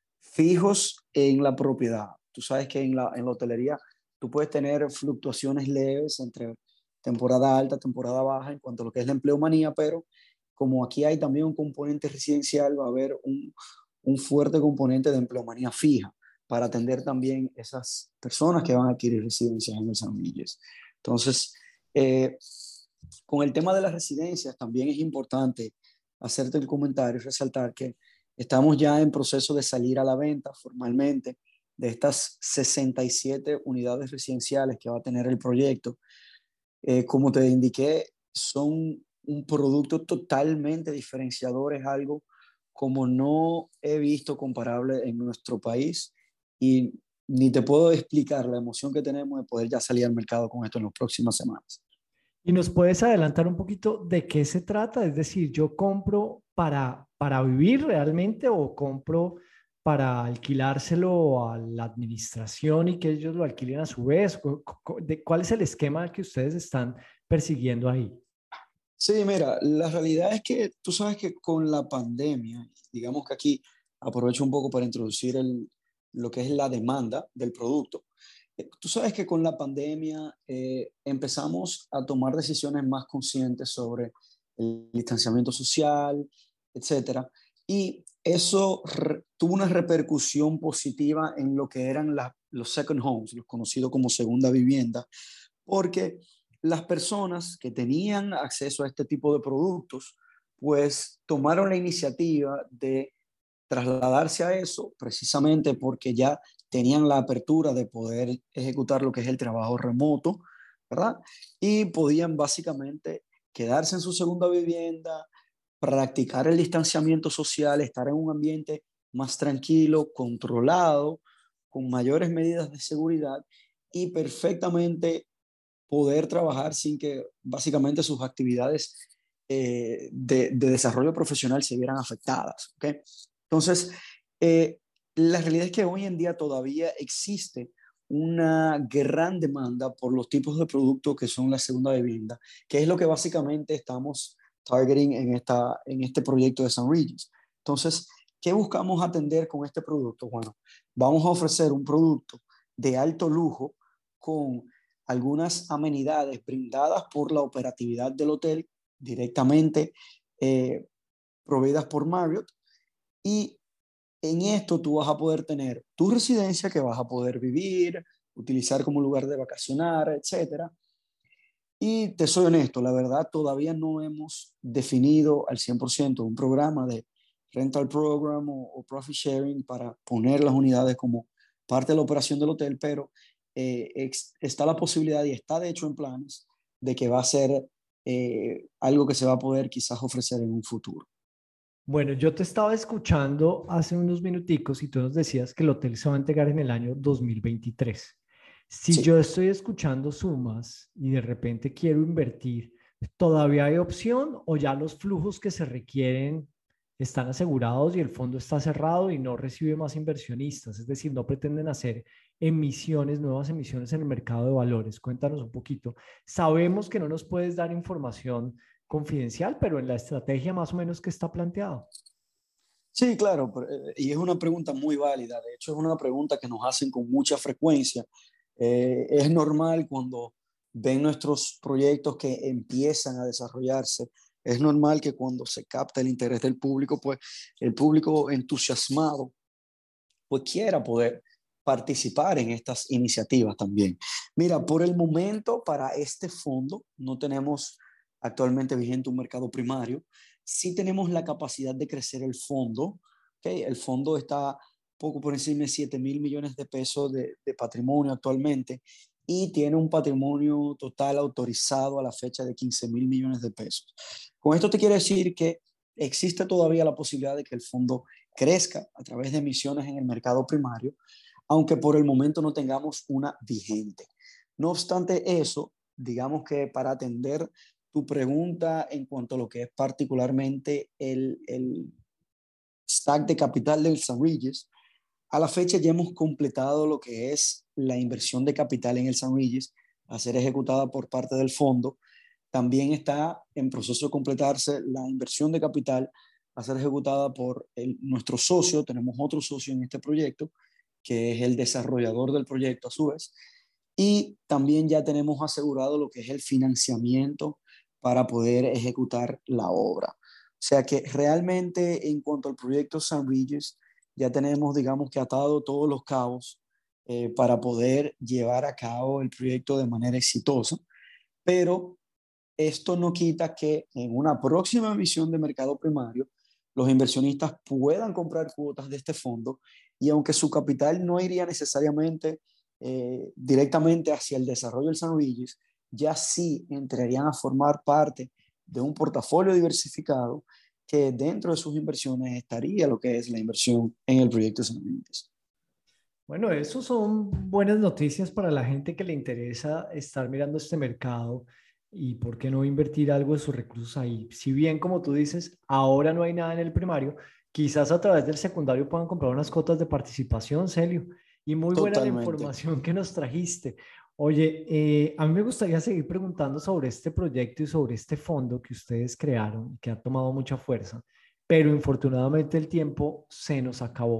fijos en la propiedad. Tú sabes que en la, en la hotelería tú puedes tener fluctuaciones leves entre temporada alta, temporada baja en cuanto a lo que es la empleomanía, pero como aquí hay también un componente residencial, va a haber un, un fuerte componente de empleomanía fija para atender también esas personas que van a adquirir residencias en el San Regis. Entonces, eh, con el tema de las residencias también es importante hacerte el comentario y resaltar que estamos ya en proceso de salir a la venta formalmente de estas sesenta y siete unidades residenciales que va a tener el proyecto. Eh, como te indiqué, son un producto totalmente diferenciador, es algo como no he visto comparable en nuestro país, y ni te puedo explicar la emoción que tenemos de poder ya salir al mercado con esto en las próximas semanas. ¿Y nos puedes adelantar un poquito de qué se trata? Es decir, ¿yo compro para, para vivir realmente o compro para alquilárselo a la administración y que ellos lo alquilen a su vez? ¿Cuál es el esquema que ustedes están persiguiendo ahí? Sí, mira, la realidad es que tú sabes que con la pandemia, digamos que aquí aprovecho un poco para introducir el, lo que es la demanda del producto. Tú sabes que con la pandemia eh, empezamos a tomar decisiones más conscientes sobre el distanciamiento social, etcétera, y eso re, tuvo una repercusión positiva en lo que eran la, los second homes, los conocidos como segunda vivienda, porque las personas que tenían acceso a este tipo de productos, pues tomaron la iniciativa de trasladarse a eso precisamente porque ya tenían la apertura de poder ejecutar lo que es el trabajo remoto, ¿verdad? Y podían básicamente quedarse en su segunda vivienda, practicar el distanciamiento social, estar en un ambiente más tranquilo, controlado, con mayores medidas de seguridad y perfectamente poder trabajar sin que básicamente sus actividades eh, de, de desarrollo profesional se vieran afectadas, ¿ok? Entonces, eh, la realidad es que hoy en día todavía existe una gran demanda por los tipos de productos que son la segunda vivienda, que es lo que básicamente estamos targeting en, esta, en este proyecto de Sun Regis. Entonces, ¿qué buscamos atender con este producto? Bueno, vamos a ofrecer un producto de alto lujo con algunas amenidades brindadas por la operatividad del hotel directamente eh, proveídas por Marriott, y en esto tú vas a poder tener tu residencia que vas a poder vivir, utilizar como lugar de vacacionar, etcétera. Y te soy honesto, la verdad todavía no hemos definido al cien por ciento un programa de rental program o, o profit sharing para poner las unidades como parte de la operación del hotel, pero eh, ex, está la posibilidad y está de hecho en planes de que va a ser eh, algo que se va a poder quizás ofrecer en un futuro. Bueno, yo te estaba escuchando hace unos minuticos y tú nos decías que el hotel se va a entregar en el año dos mil veintitrés. Si Sí. yo estoy escuchando sumas y de repente quiero invertir, ¿todavía hay opción o ya los flujos que se requieren están asegurados y el fondo está cerrado y no recibe más inversionistas? Es decir, no pretenden hacer emisiones, nuevas emisiones en el mercado de valores. Cuéntanos un poquito. Sabemos que no nos puedes dar información confidencial, pero en la estrategia más o menos que está planteado. Sí, claro, y es una pregunta muy válida. De hecho, es una pregunta que nos hacen con mucha frecuencia. Eh, es normal cuando ven nuestros proyectos que empiezan a desarrollarse, es normal que cuando se capta el interés del público, pues el público entusiasmado pues quiera poder participar en estas iniciativas también. Mira, por el momento para este fondo no tenemos actualmente vigente un mercado primario. Sí tenemos la capacidad de crecer el fondo, ¿okay? El fondo está poco por encima de siete mil millones de pesos de, de patrimonio actualmente y tiene un patrimonio total autorizado a la fecha de quince mil millones de pesos. Con esto te quiero decir que existe todavía la posibilidad de que el fondo crezca a través de emisiones en el mercado primario, aunque por el momento no tengamos una vigente. No obstante eso, digamos que para atender tu pregunta en cuanto a lo que es particularmente el, el stack de capital del Sun Regis, a la fecha ya hemos completado lo que es la inversión de capital en el Sun Regis a ser ejecutada por parte del fondo. También está en proceso de completarse la inversión de capital a ser ejecutada por el, nuestro socio. Tenemos otro socio en este proyecto, que es el desarrollador del proyecto a su vez. Y también ya tenemos asegurado lo que es el financiamiento para poder ejecutar la obra. O sea que realmente en cuanto al proyecto Sun Regis, ya tenemos, digamos que atado todos los cabos eh, para poder llevar a cabo el proyecto de manera exitosa. Pero esto no quita que en una próxima emisión de mercado primario los inversionistas puedan comprar cuotas de este fondo y aunque su capital no iría necesariamente eh, directamente hacia el desarrollo del Sun Regis, ya sí entrarían a formar parte de un portafolio diversificado que dentro de sus inversiones estaría lo que es la inversión en el proyecto Sun Regis. Bueno, eso son buenas noticias para la gente que le interesa estar mirando este mercado y por qué no invertir algo de sus recursos ahí. Si bien, como tú dices, ahora no hay nada en el primario, quizás a través del secundario puedan comprar unas cuotas de participación, Celio. Y muy buena la Totalmente. información que nos trajiste. Oye, eh, a mí me gustaría seguir preguntando sobre este proyecto y sobre este fondo que ustedes crearon, que ha tomado mucha fuerza, pero infortunadamente el tiempo se nos acabó.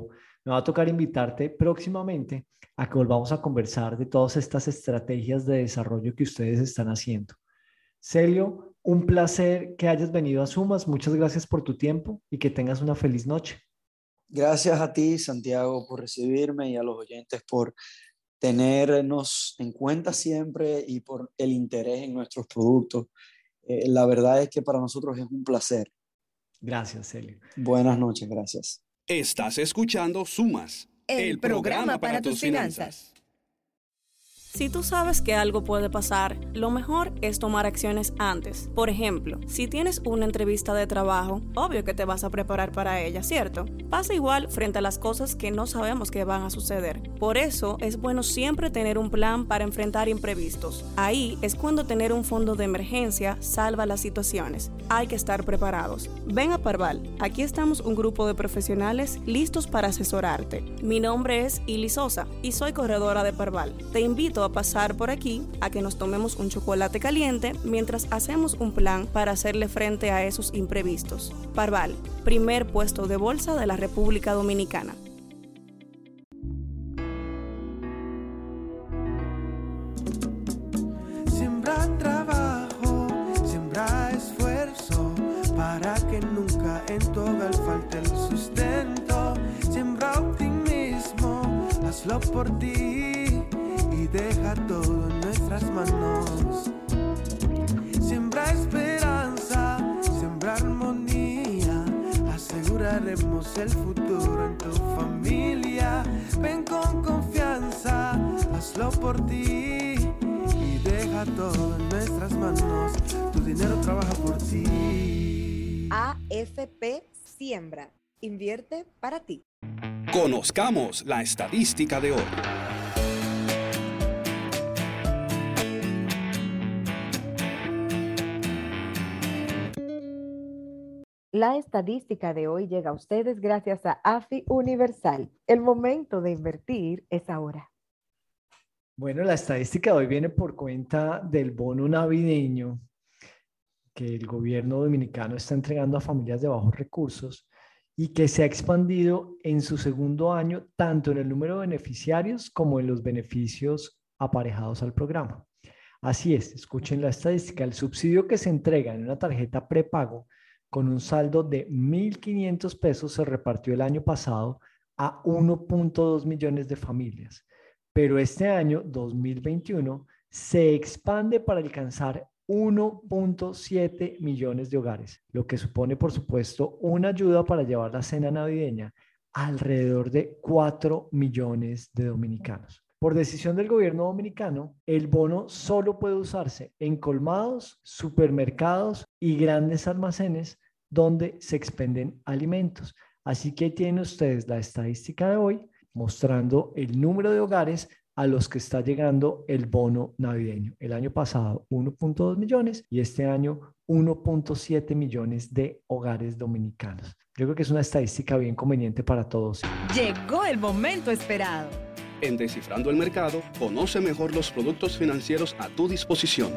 Me va a tocar invitarte próximamente a que volvamos a conversar de todas estas estrategias de desarrollo que ustedes están haciendo. Celio, un placer que hayas venido a Sumas. Muchas gracias por tu tiempo y que tengas una feliz noche. Gracias a ti, Santiago, por recibirme y a los oyentes por tenernos en cuenta siempre y por el interés en nuestros productos. Eh, la verdad es que para nosotros es un placer. Gracias, Celio. Buenas noches, gracias. Estás escuchando Sumas, el, el programa, programa para, para tus finanzas. finanzas. Si tú sabes que algo puede pasar, lo mejor es tomar acciones antes. Por ejemplo, si tienes una entrevista de trabajo, obvio que te vas a preparar para ella, ¿cierto? Pasa igual frente a las cosas que no sabemos que van a suceder. Por eso es bueno siempre tener un plan para enfrentar imprevistos. Ahí es cuando tener un fondo de emergencia salva las situaciones. Hay que estar preparados. Ven a Parval. Aquí estamos un grupo de profesionales listos para asesorarte. Mi nombre es Ili Sosa y soy corredora de Parval. Te invito a pasar por aquí a que nos tomemos un chocolate caliente mientras hacemos un plan para hacerle frente a esos imprevistos. Parval, primer puesto de bolsa de la República Dominicana. Siembra trabajo, siembra esfuerzo, para que nunca en tu hogar falte el sustento. Siembra optimismo, hazlo por ti. Y deja todo en nuestras manos. Siembra esperanza, siembra armonía. Aseguraremos el futuro en tu familia. Ven con confianza, hazlo por ti. Y deja todo en nuestras manos. Tu dinero trabaja por ti. A F P Siembra. Invierte para ti. Conozcamos la estadística de hoy. La estadística de hoy llega a ustedes gracias a AFI Universal. El momento de invertir es ahora. Bueno, la estadística de hoy viene por cuenta del bono navideño que el gobierno dominicano está entregando a familias de bajos recursos y que se ha expandido en su segundo año tanto en el número de beneficiarios como en los beneficios aparejados al programa. Así es, escuchen la estadística. El subsidio que se entrega en una tarjeta prepago con un saldo de mil quinientos pesos se repartió el año pasado a uno punto dos millones de familias, pero este año, dos mil veintiuno, se expande para alcanzar uno punto siete millones de hogares, lo que supone, por supuesto, una ayuda para llevar la cena navideña a alrededor de cuatro millones de dominicanos. Por decisión del gobierno dominicano, el bono solo puede usarse en colmados, supermercados y grandes almacenes donde se expenden alimentos. Así que tienen ustedes la estadística de hoy mostrando el número de hogares a los que está llegando el bono navideño. El año pasado uno punto dos millones y este año uno punto siete millones de hogares dominicanos. Yo creo que es una estadística bien conveniente para todos. Llegó el momento esperado. En Descifrando el Mercado, conoce mejor los productos financieros a tu disposición.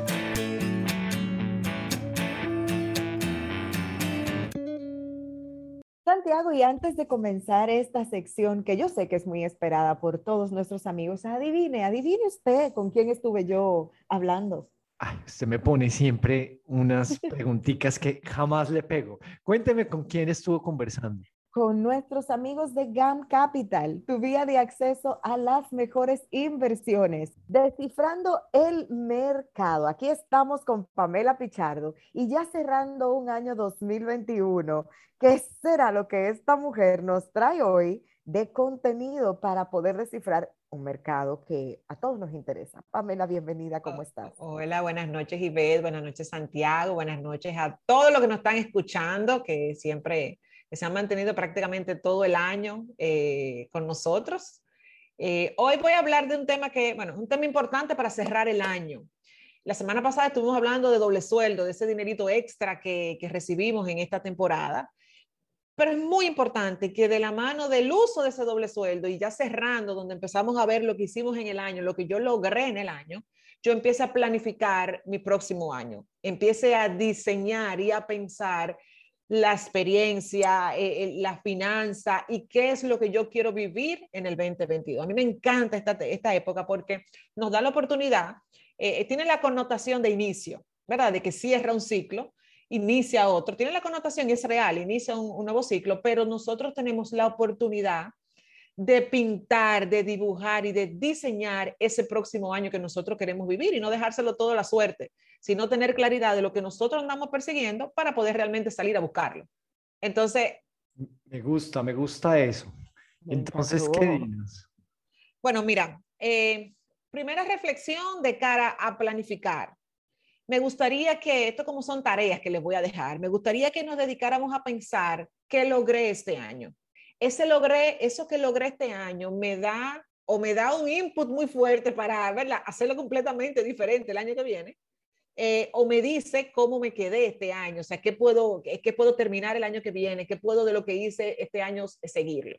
Santiago, y antes de comenzar esta sección, que yo sé que es muy esperada por todos nuestros amigos, adivine, adivine usted con quién estuve yo hablando. Ay, usted me pone siempre unas preguntitas que jamás le pego. Cuénteme con quién estuvo conversando. Con nuestros amigos de G A M Capital, tu vía de acceso a las mejores inversiones. Descifrando el mercado. Aquí estamos con Pamela Pichardo y ya cerrando un año dos mil veintiuno. ¿Qué será lo que esta mujer nos trae hoy de contenido para poder descifrar un mercado que a todos nos interesa? Pamela, bienvenida, ¿cómo estás? Hola, buenas noches, Ivette, buenas noches, Santiago, buenas noches a todos los que nos están escuchando, que siempre... que se han mantenido prácticamente todo el año eh, con nosotros. Eh, hoy voy a hablar de un tema que, bueno, un tema importante para cerrar el año. La semana pasada estuvimos hablando de doble sueldo, de ese dinerito extra que, que recibimos en esta temporada, pero es muy importante que de la mano del uso de ese doble sueldo y ya cerrando, donde empezamos a ver lo que hicimos en el año, lo que yo logré en el año, yo empiece a planificar mi próximo año, empiece a diseñar y a pensar la experiencia, eh, eh, la finanza y qué es lo que yo quiero vivir en el veinte veintidós. A mí me encanta esta, esta época porque nos da la oportunidad, eh, tiene la connotación de inicio, ¿verdad? De que cierra un ciclo, inicia otro, tiene la connotación y es real, inicia un, un nuevo ciclo, pero nosotros tenemos la oportunidad de pintar, de dibujar y de diseñar ese próximo año que nosotros queremos vivir y no dejárselo todo a la suerte, sino tener claridad de lo que nosotros andamos persiguiendo para poder realmente salir a buscarlo. Entonces... Me gusta, me gusta eso. Entonces, ¿qué dices? Bueno, mira, eh, primera reflexión de cara a planificar. Me gustaría que, esto como son tareas que les voy a dejar, me gustaría que nos dedicáramos a pensar qué logré este año. Ese logré, eso que logré este año me da o me da un input muy fuerte para, ¿verdad?, hacerlo completamente diferente el año que viene, eh, o me dice cómo me quedé este año, o sea, qué puedo, qué puedo terminar el año que viene, qué puedo de lo que hice este año seguirlo.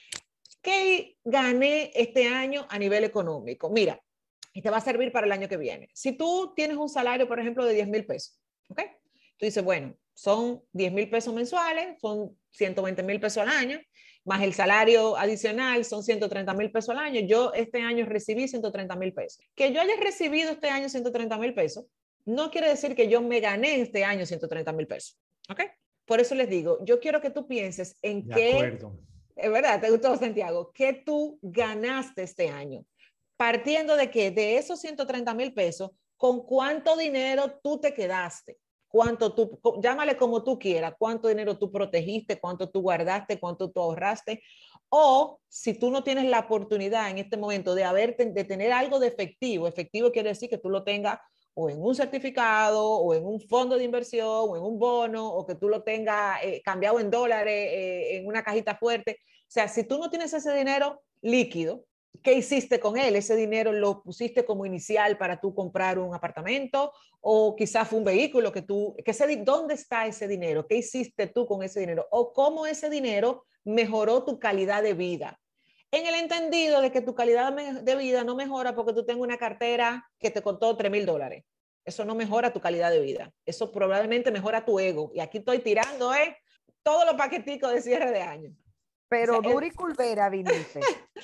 ¿Qué gané este año a nivel económico? Mira, y te va a servir para el año que viene. Si tú tienes un salario, por ejemplo, de diez mil pesos, ¿ok? Tú dices, bueno, son diez mil pesos mensuales, son ciento veinte mil pesos al año, más el salario adicional son ciento treinta mil pesos al año. Yo este año recibí ciento treinta mil pesos. Que yo haya recibido este año ciento treinta mil pesos, no quiere decir que yo me gané este año ciento treinta mil pesos, ¿ok? Por eso les digo, yo quiero que tú pienses en De qué... acuerdo. Es verdad, te gustó, Santiago, ¿qué tú ganaste este año? Partiendo de que de esos ciento treinta mil pesos, ¿con cuánto dinero tú te quedaste? ¿Cuánto tú, llámale como tú quieras, cuánto dinero tú protegiste, cuánto tú guardaste, cuánto tú ahorraste? O si tú no tienes la oportunidad en este momento de, haber, de tener algo de efectivo, efectivo quiere decir que tú lo tengas o en un certificado, o en un fondo de inversión, o en un bono, o que tú lo tengas eh, cambiado en dólares, eh, en una cajita fuerte. O sea, si tú no tienes ese dinero líquido, ¿qué hiciste con él? ¿Ese dinero lo pusiste como inicial para tú comprar un apartamento? ¿O quizás fue un vehículo que tú... Que ese, ¿dónde está ese dinero? ¿Qué hiciste tú con ese dinero? ¿O cómo ese dinero mejoró tu calidad de vida? En el entendido de que tu calidad de vida no mejora porque tú tengas una cartera que te costó tres mil dólares. Eso no mejora tu calidad de vida. Eso probablemente mejora tu ego. Y aquí estoy tirando ¿eh? todos los paqueticos de cierre de año. Pero o sea, Duri Culvera, viniste.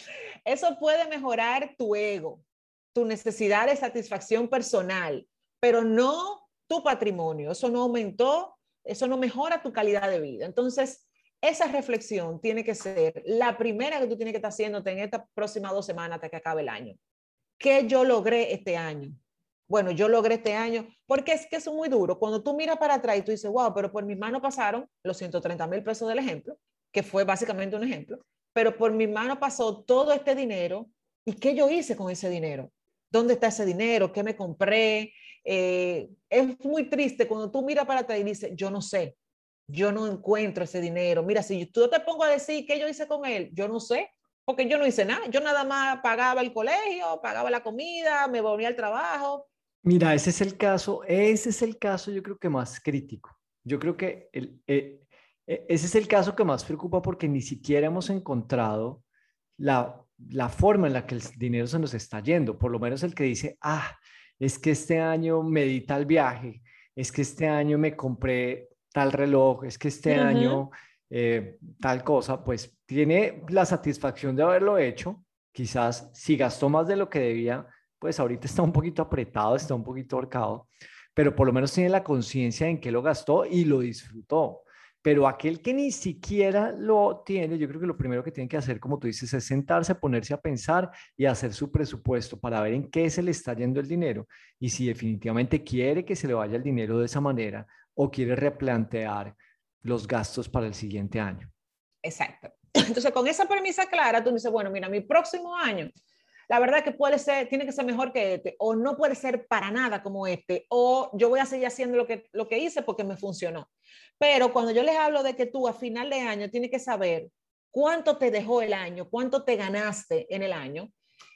Eso puede mejorar tu ego, tu necesidad de satisfacción personal, pero no tu patrimonio. Eso no aumentó, eso no mejora tu calidad de vida. Entonces, esa reflexión tiene que ser la primera que tú tienes que estar haciéndote en estas próximas dos semanas hasta que acabe el año. ¿Qué yo logré este año? Bueno, yo logré este año, porque es que es muy duro. Cuando tú miras para atrás y tú dices, wow, pero por mis manos pasaron los ciento treinta mil pesos del ejemplo, que fue básicamente un ejemplo, pero por mis manos pasó todo este dinero. ¿Y qué yo hice con ese dinero? ¿Dónde está ese dinero? ¿Qué me compré? Eh, es muy triste cuando tú miras para atrás y dices, yo no sé. Yo no encuentro ese dinero. Mira, si tú te pongo a decir qué yo hice con él, yo no sé, porque yo no hice nada. Yo nada más pagaba el colegio, pagaba la comida, me volvía al trabajo. Mira, ese es el caso, ese es el caso yo creo que más crítico. Yo creo que el, eh, ese es el caso que más preocupa porque ni siquiera hemos encontrado la, la forma en la que el dinero se nos está yendo. Por lo menos el que dice, ah, es que este año me di tal viaje, es que este año me compré tal reloj, es que este uh-huh. año eh, tal cosa, pues tiene la satisfacción de haberlo hecho. Quizás si gastó más de lo que debía, pues ahorita está un poquito apretado, está un poquito ahorcado, pero por lo menos tiene la conciencia en que lo gastó y lo disfrutó. Pero aquel que ni siquiera lo tiene, yo creo que lo primero que tiene que hacer, como tú dices, es sentarse, ponerse a pensar y hacer su presupuesto para ver en qué se le está yendo el dinero y si definitivamente quiere que se le vaya el dinero de esa manera o quiere replantear los gastos para el siguiente año. Exacto. Entonces, con esa premisa clara, tú dices, bueno, mira, mi próximo año, la verdad que puede ser, tiene que ser mejor que este, o no puede ser para nada como este, o yo voy a seguir haciendo lo que, lo que hice porque me funcionó. Pero cuando yo les hablo de que tú a final de año tienes que saber cuánto te dejó el año, cuánto te ganaste en el año,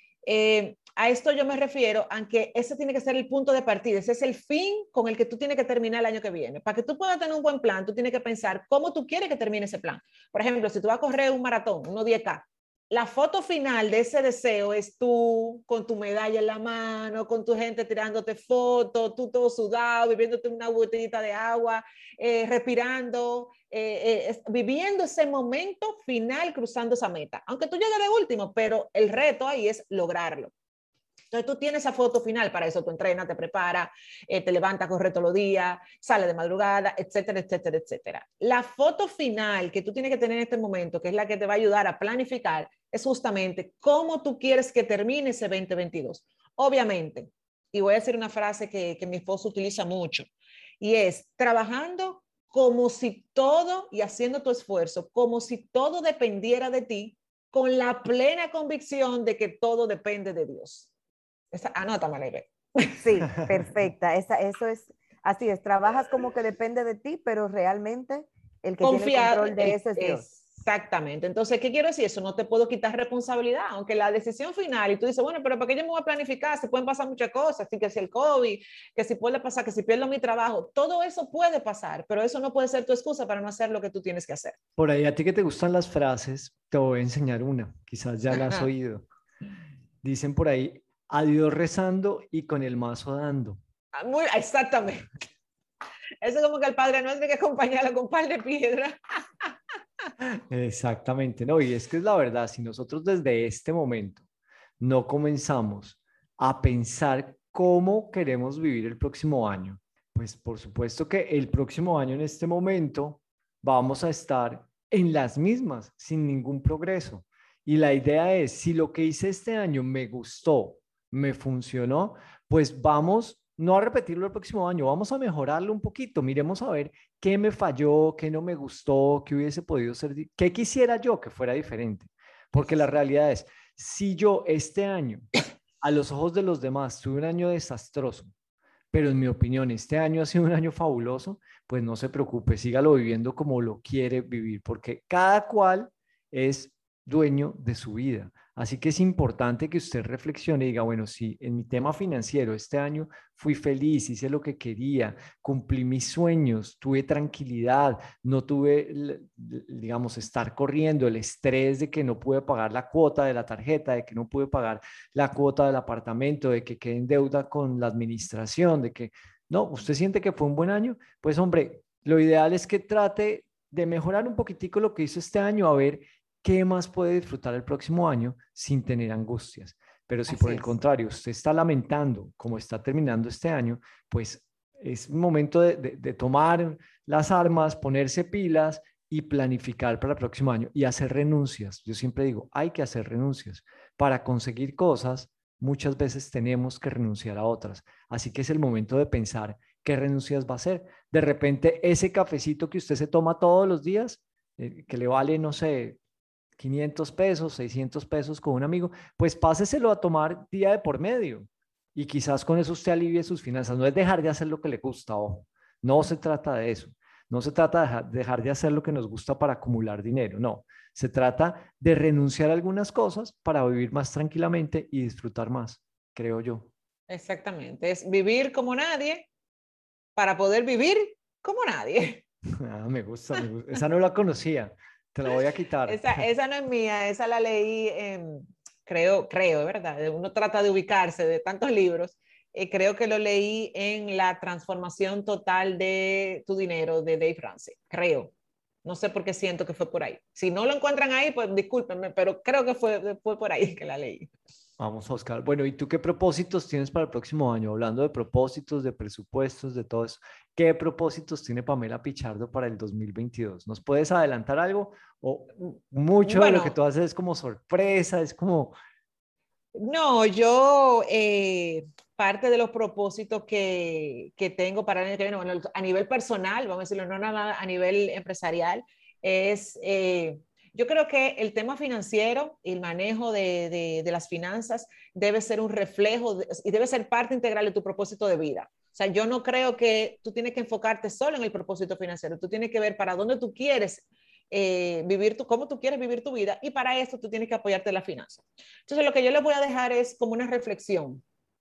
eh, a esto yo me refiero a que ese tiene que ser el punto de partida, ese es el fin con el que tú tienes que terminar el año que viene. Para que tú puedas tener un buen plan, tú tienes que pensar cómo tú quieres que termine ese plan. Por ejemplo, si tú vas a correr un maratón, unos diez K, la foto final de ese deseo es tú con tu medalla en la mano, con tu gente tirándote fotos, tú todo sudado, bebiéndote una botellita de agua, eh, respirando, eh, eh, viviendo ese momento final cruzando esa meta. Aunque tú llegues de último, pero el reto ahí es lograrlo. Entonces tú tienes esa foto final, para eso tú entrenas, te preparas, eh, te levantas a correr todos los días, sales de madrugada, etcétera, etcétera, etcétera. La foto final que tú tienes que tener en este momento, que es la que te va a ayudar a planificar, es justamente cómo tú quieres que termine ese veinte veintidós. Obviamente, y voy a decir una frase que, que mi esposo utiliza mucho, y es trabajando como si todo, y haciendo tu esfuerzo, como si todo dependiera de ti, con la plena convicción de que todo depende de Dios. Esa, anótamela, Ivette. Sí, perfecta. Esa, eso es, así es, trabajas como que depende de ti, pero realmente el que Confiar, tiene el control de el, eso es Dios. Exactamente. Entonces, ¿qué quiero decir? Eso no te puedo quitar responsabilidad, aunque la decisión final, y tú dices, bueno, pero ¿para qué yo me voy a planificar? Se pueden pasar muchas cosas, así que si el COVID, que si puede pasar, que si pierdo mi trabajo, todo eso puede pasar, pero eso no puede ser tu excusa para no hacer lo que tú tienes que hacer. Por ahí, a ti que te gustan las frases, te voy a enseñar una, quizás ya la has oído. Dicen por ahí, a Dios rezando y con el mazo dando. Muy, exactamente. Eso es como que el Padre Nuestro hay que acompañarlo con un par de piedras. Exactamente, no, y es que es la verdad, si nosotros desde este momento no comenzamos a pensar cómo queremos vivir el próximo año, pues por supuesto que el próximo año en este momento vamos a estar en las mismas, sin ningún progreso. Y la idea es, si lo que hice este año me gustó, me funcionó, pues vamos no a repetirlo el próximo año, vamos a mejorarlo un poquito, miremos a ver qué me falló, qué no me gustó, qué hubiese podido ser, qué quisiera yo que fuera diferente. Porque la realidad es, si yo este año, a los ojos de los demás, tuve un año desastroso, pero en mi opinión este año ha sido un año fabuloso, pues no se preocupe, sígalo viviendo como lo quiere vivir, porque cada cual es dueño de su vida. Así que es importante que usted reflexione y diga, bueno, si en mi tema financiero este año fui feliz, hice lo que quería, cumplí mis sueños, tuve tranquilidad, no tuve, digamos, estar corriendo el estrés de que no pude pagar la cuota de la tarjeta, de que no pude pagar la cuota del apartamento, de que quedé en deuda con la administración, de que, no, usted siente que fue un buen año, pues hombre, lo ideal es que trate de mejorar un poquitico lo que hizo este año, a ver qué más puede disfrutar el próximo año sin tener angustias. Pero si Así por el es. contrario usted está lamentando cómo está terminando este año, pues es momento de, de, de tomar las armas, ponerse pilas y planificar para el próximo año y hacer renuncias. Yo siempre digo, hay que hacer renuncias. Para conseguir cosas, muchas veces tenemos que renunciar a otras. Así que es el momento de pensar qué renuncias va a hacer. De repente, ese cafecito que usted se toma todos los días, eh, que le vale, no sé, quinientos pesos, seiscientos pesos con un amigo, pues páseselo a tomar día de por medio y quizás con eso usted alivie sus finanzas. No es dejar de hacer lo que le gusta, ojo, no se trata de eso, no se trata de dejar, dejar de hacer lo que nos gusta para acumular dinero, no, se trata de renunciar a algunas cosas para vivir más tranquilamente y disfrutar más, creo yo. Exactamente, es vivir como nadie para poder vivir como nadie. Ah, me gusta, me gusta, esa no la conocía. Te la voy a quitar. Esa, esa no es mía, esa la leí, en, creo, creo, ¿verdad? Uno trata de ubicarse de tantos libros. Eh, creo que lo leí en La transformación total de tu dinero de Dave Ramsey. Creo. No sé por qué siento que fue por ahí. Si no lo encuentran ahí, pues discúlpenme, pero creo que fue, fue por ahí que la leí. Vamos a buscar. Bueno, ¿y tú qué propósitos tienes para el próximo año? Hablando de propósitos, de presupuestos, de todo eso. ¿Qué propósitos tiene Pamela Pichardo para el dos mil veintidós? ¿Nos puedes adelantar algo? ¿O mucho bueno, de lo que tú haces es como sorpresa? Es como... No, yo eh, parte de los propósitos que, que tengo para el año que viene, bueno, a nivel personal, vamos a decirlo, no nada a nivel empresarial, es... Eh, Yo creo que el tema financiero y el manejo de, de, de las finanzas debe ser un reflejo de, y debe ser parte integral de tu propósito de vida. O sea, yo no creo que tú tienes que enfocarte solo en el propósito financiero. Tú tienes que ver para dónde tú quieres eh, vivir, tu, cómo tú quieres vivir tu vida, y para eso tú tienes que apoyarte en la finanza. Entonces, lo que yo les voy a dejar es como una reflexión.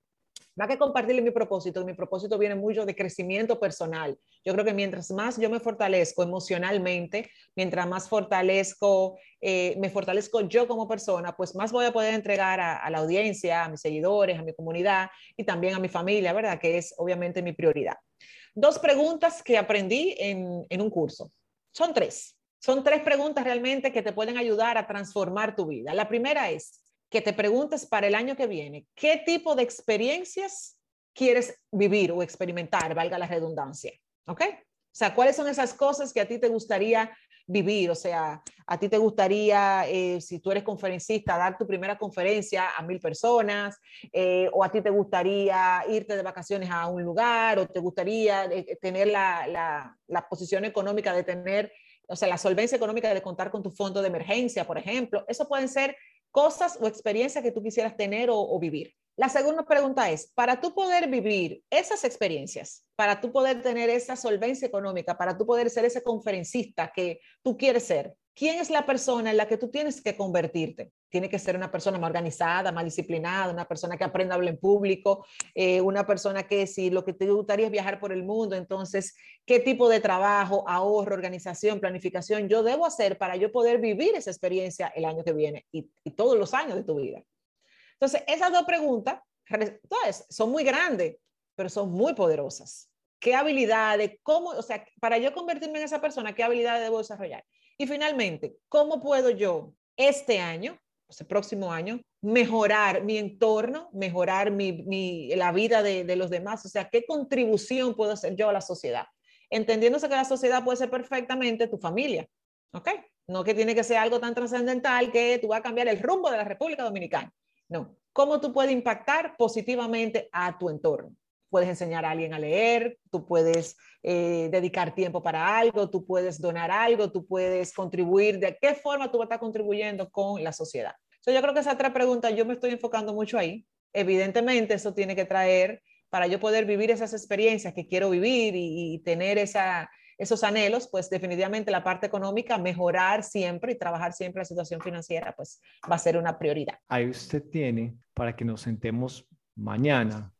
más que compartirle mi propósito, mi propósito viene mucho de crecimiento personal. Yo creo que mientras más yo me fortalezco emocionalmente, mientras más fortalezco, eh, me fortalezco yo como persona, pues más voy a poder entregar a, a la audiencia, a mis seguidores, a mi comunidad y también a mi familia, ¿verdad? Que es obviamente mi prioridad. Dos preguntas que aprendí en, en un curso. Son tres. Son tres preguntas realmente que te pueden ayudar a transformar tu vida. La primera es que te preguntes para el año que viene, ¿qué tipo de experiencias quieres vivir o experimentar, valga la redundancia? ¿Ok? O sea, ¿cuáles son esas cosas que a ti te gustaría vivir? O sea, a ti te gustaría, eh, si tú eres conferencista, dar tu primera conferencia a mil personas, eh, o a ti te gustaría irte de vacaciones a un lugar, o te gustaría eh, tener la, la, la posición económica de tener, o sea, la solvencia económica de contar con tu fondo de emergencia, por ejemplo. Eso pueden ser cosas o experiencias que tú quisieras tener o, o vivir. La segunda pregunta es, para tú poder vivir esas experiencias, para tú poder tener esa solvencia económica, para tú poder ser ese conferencista que tú quieres ser, ¿quién es la persona en la que tú tienes que convertirte? Tiene que ser una persona más organizada, más disciplinada, una persona que aprenda a hablar en público, eh, una persona que si lo que te gustaría es viajar por el mundo, entonces, ¿qué tipo de trabajo, ahorro, organización, planificación yo debo hacer para yo poder vivir esa experiencia el año que viene y, y todos los años de tu vida? Entonces, esas dos preguntas entonces, son muy grandes, pero son muy poderosas. ¿Qué habilidades, cómo, o sea, para yo convertirme en esa persona, qué habilidades debo desarrollar? Y finalmente, ¿cómo puedo yo este año, o sea, próximo año, mejorar mi entorno, mejorar mi, mi, la vida de, de los demás? O sea, ¿qué contribución puedo hacer yo a la sociedad? Entendiéndose que la sociedad puede ser perfectamente tu familia, ¿ok? No que tiene que ser algo tan trascendental que tú vas a cambiar el rumbo de la República Dominicana. No, ¿cómo tú puedes impactar positivamente a tu entorno? Puedes enseñar a alguien a leer, tú puedes eh, dedicar tiempo para algo, tú puedes donar algo, tú puedes contribuir. ¿De qué forma tú vas a estar contribuyendo con la sociedad? So, yo creo que esas tres preguntas yo me estoy enfocando mucho ahí. Evidentemente eso tiene que traer, para yo poder vivir esas experiencias que quiero vivir y, y tener esa, esos anhelos, pues definitivamente la parte económica, mejorar siempre y trabajar siempre la situación financiera, pues va a ser una prioridad. Ahí usted tiene para que nos sentemos mañana,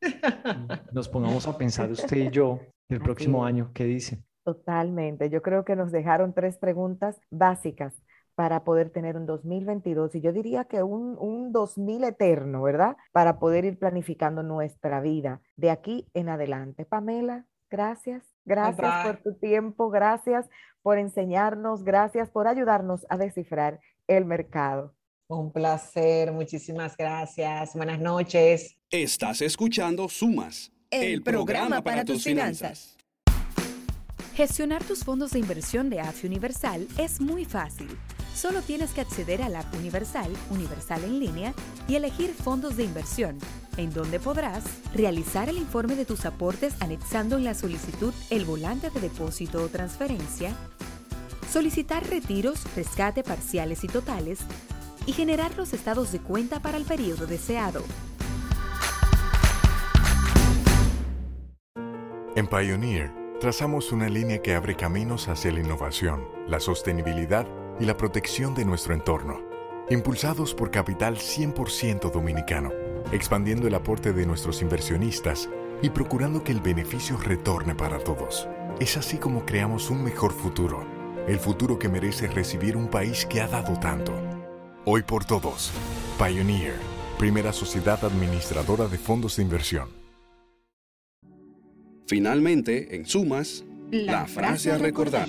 nos pongamos a pensar usted y yo del próximo año, ¿qué dice? Totalmente, yo creo que nos dejaron tres preguntas básicas para poder tener un dos mil veintidós y yo diría que un, un dos mil eterno, ¿verdad? Para poder ir planificando nuestra vida de aquí en adelante. Pamela, gracias. Gracias bye, bye. por tu tiempo, gracias por enseñarnos, gracias por ayudarnos a descifrar el mercado. Un placer, muchísimas gracias. Buenas noches. Estás escuchando Sumas, el, el programa, programa para, para tus finanzas. finanzas. Gestionar tus fondos de inversión de A F I Universal es muy fácil. Solo tienes que acceder a la app Universal, Universal en línea, y elegir fondos de inversión, en donde podrás realizar el informe de tus aportes anexando en la solicitud el volante de depósito o transferencia, solicitar retiros, rescate parciales y totales, y generar los estados de cuenta para el periodo deseado. En Pioneer, trazamos una línea que abre caminos hacia la innovación, la sostenibilidad y la protección de nuestro entorno, impulsados por capital cien por ciento dominicano, expandiendo el aporte de nuestros inversionistas y procurando que el beneficio retorne para todos. Es así como creamos un mejor futuro, el futuro que merece recibir un país que ha dado tanto. Hoy por todos, Pioneer, primera sociedad administradora de fondos de inversión. Finalmente, en Sumas, la, la frase a recordar.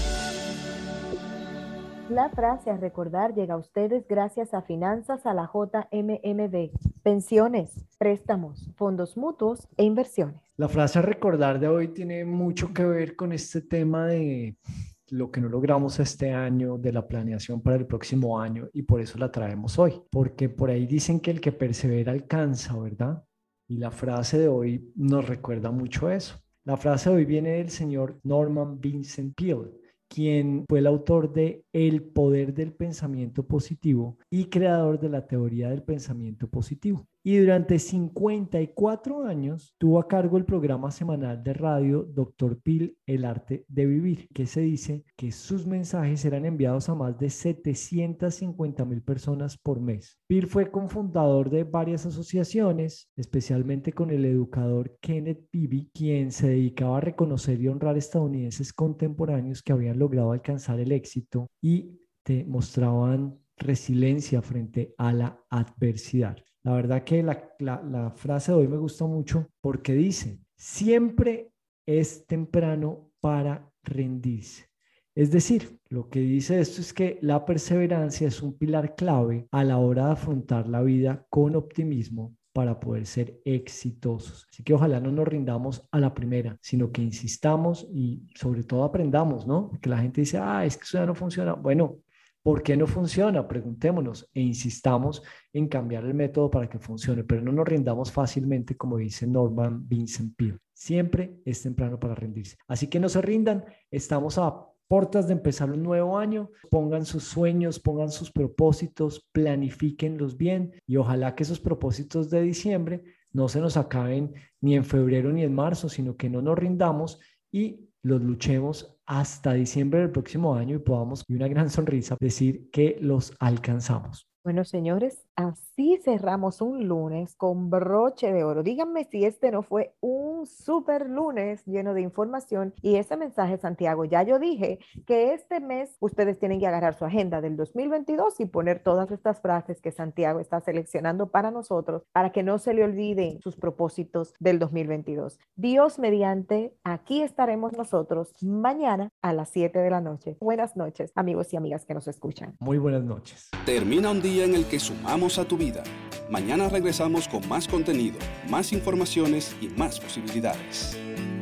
La frase a recordar llega a ustedes gracias a Finanzas a la J M M B, pensiones, préstamos, fondos mutuos e inversiones. La frase a recordar de hoy tiene mucho que ver con este tema de lo que no logramos este año, de la planeación para el próximo año, y por eso la traemos hoy, porque por ahí dicen que el que persevera alcanza, ¿verdad? Y la frase de hoy nos recuerda mucho eso. La frase de hoy viene del señor Norman Vincent Peale, quien fue el autor de El poder del pensamiento positivo y creador de la teoría del pensamiento positivo. y durante cincuenta y cuatro años tuvo a cargo el programa semanal de radio doctor Phil, El Arte de Vivir, que se dice que sus mensajes eran enviados a más de setecientas cincuenta mil personas por mes. Phil fue cofundador de varias asociaciones, especialmente con el educador Kenneth Beebe, quien se dedicaba a reconocer y honrar estadounidenses contemporáneos que habían logrado alcanzar el éxito y te mostraban resiliencia frente a la adversidad. La verdad que la, la, la frase de hoy me gusta mucho porque dice, siempre es temprano para rendirse. Es decir, lo que dice esto es que la perseverancia es un pilar clave a la hora de afrontar la vida con optimismo para poder ser exitosos. Así que ojalá no nos rindamos a la primera, sino que insistamos y sobre todo aprendamos, ¿no? Porque la gente dice, ah, es que eso ya no funciona. Bueno, ¿por qué no funciona? Preguntémonos e insistamos en cambiar el método para que funcione, pero no nos rindamos fácilmente, como dice Norman Vincent Peale. Siempre es temprano para rendirse. Así que no se rindan, estamos a puertas de empezar un nuevo año. Pongan sus sueños, pongan sus propósitos, planifíquenlos bien y ojalá que esos propósitos de diciembre no se nos acaben ni en febrero ni en marzo, sino que no nos rindamos y los luchemos hasta diciembre del próximo año y podamos, y una gran sonrisa, decir que los alcanzamos. Bueno, señores, así cerramos un lunes con broche de oro. Díganme si este no fue un súper lunes lleno de información y ese mensaje, Santiago. Ya yo dije que este mes ustedes tienen que agarrar su agenda del dos mil veintidós y poner todas estas frases que Santiago está seleccionando para nosotros, para que no se le olviden sus propósitos del dos mil veintidós. Dios mediante, aquí estaremos nosotros mañana a las siete de la noche. Buenas noches, amigos y amigas que nos escuchan. Muy buenas noches. Termina un día en el que sumamos a tu vida. Mañana regresamos con más contenido, más informaciones y más posibilidades.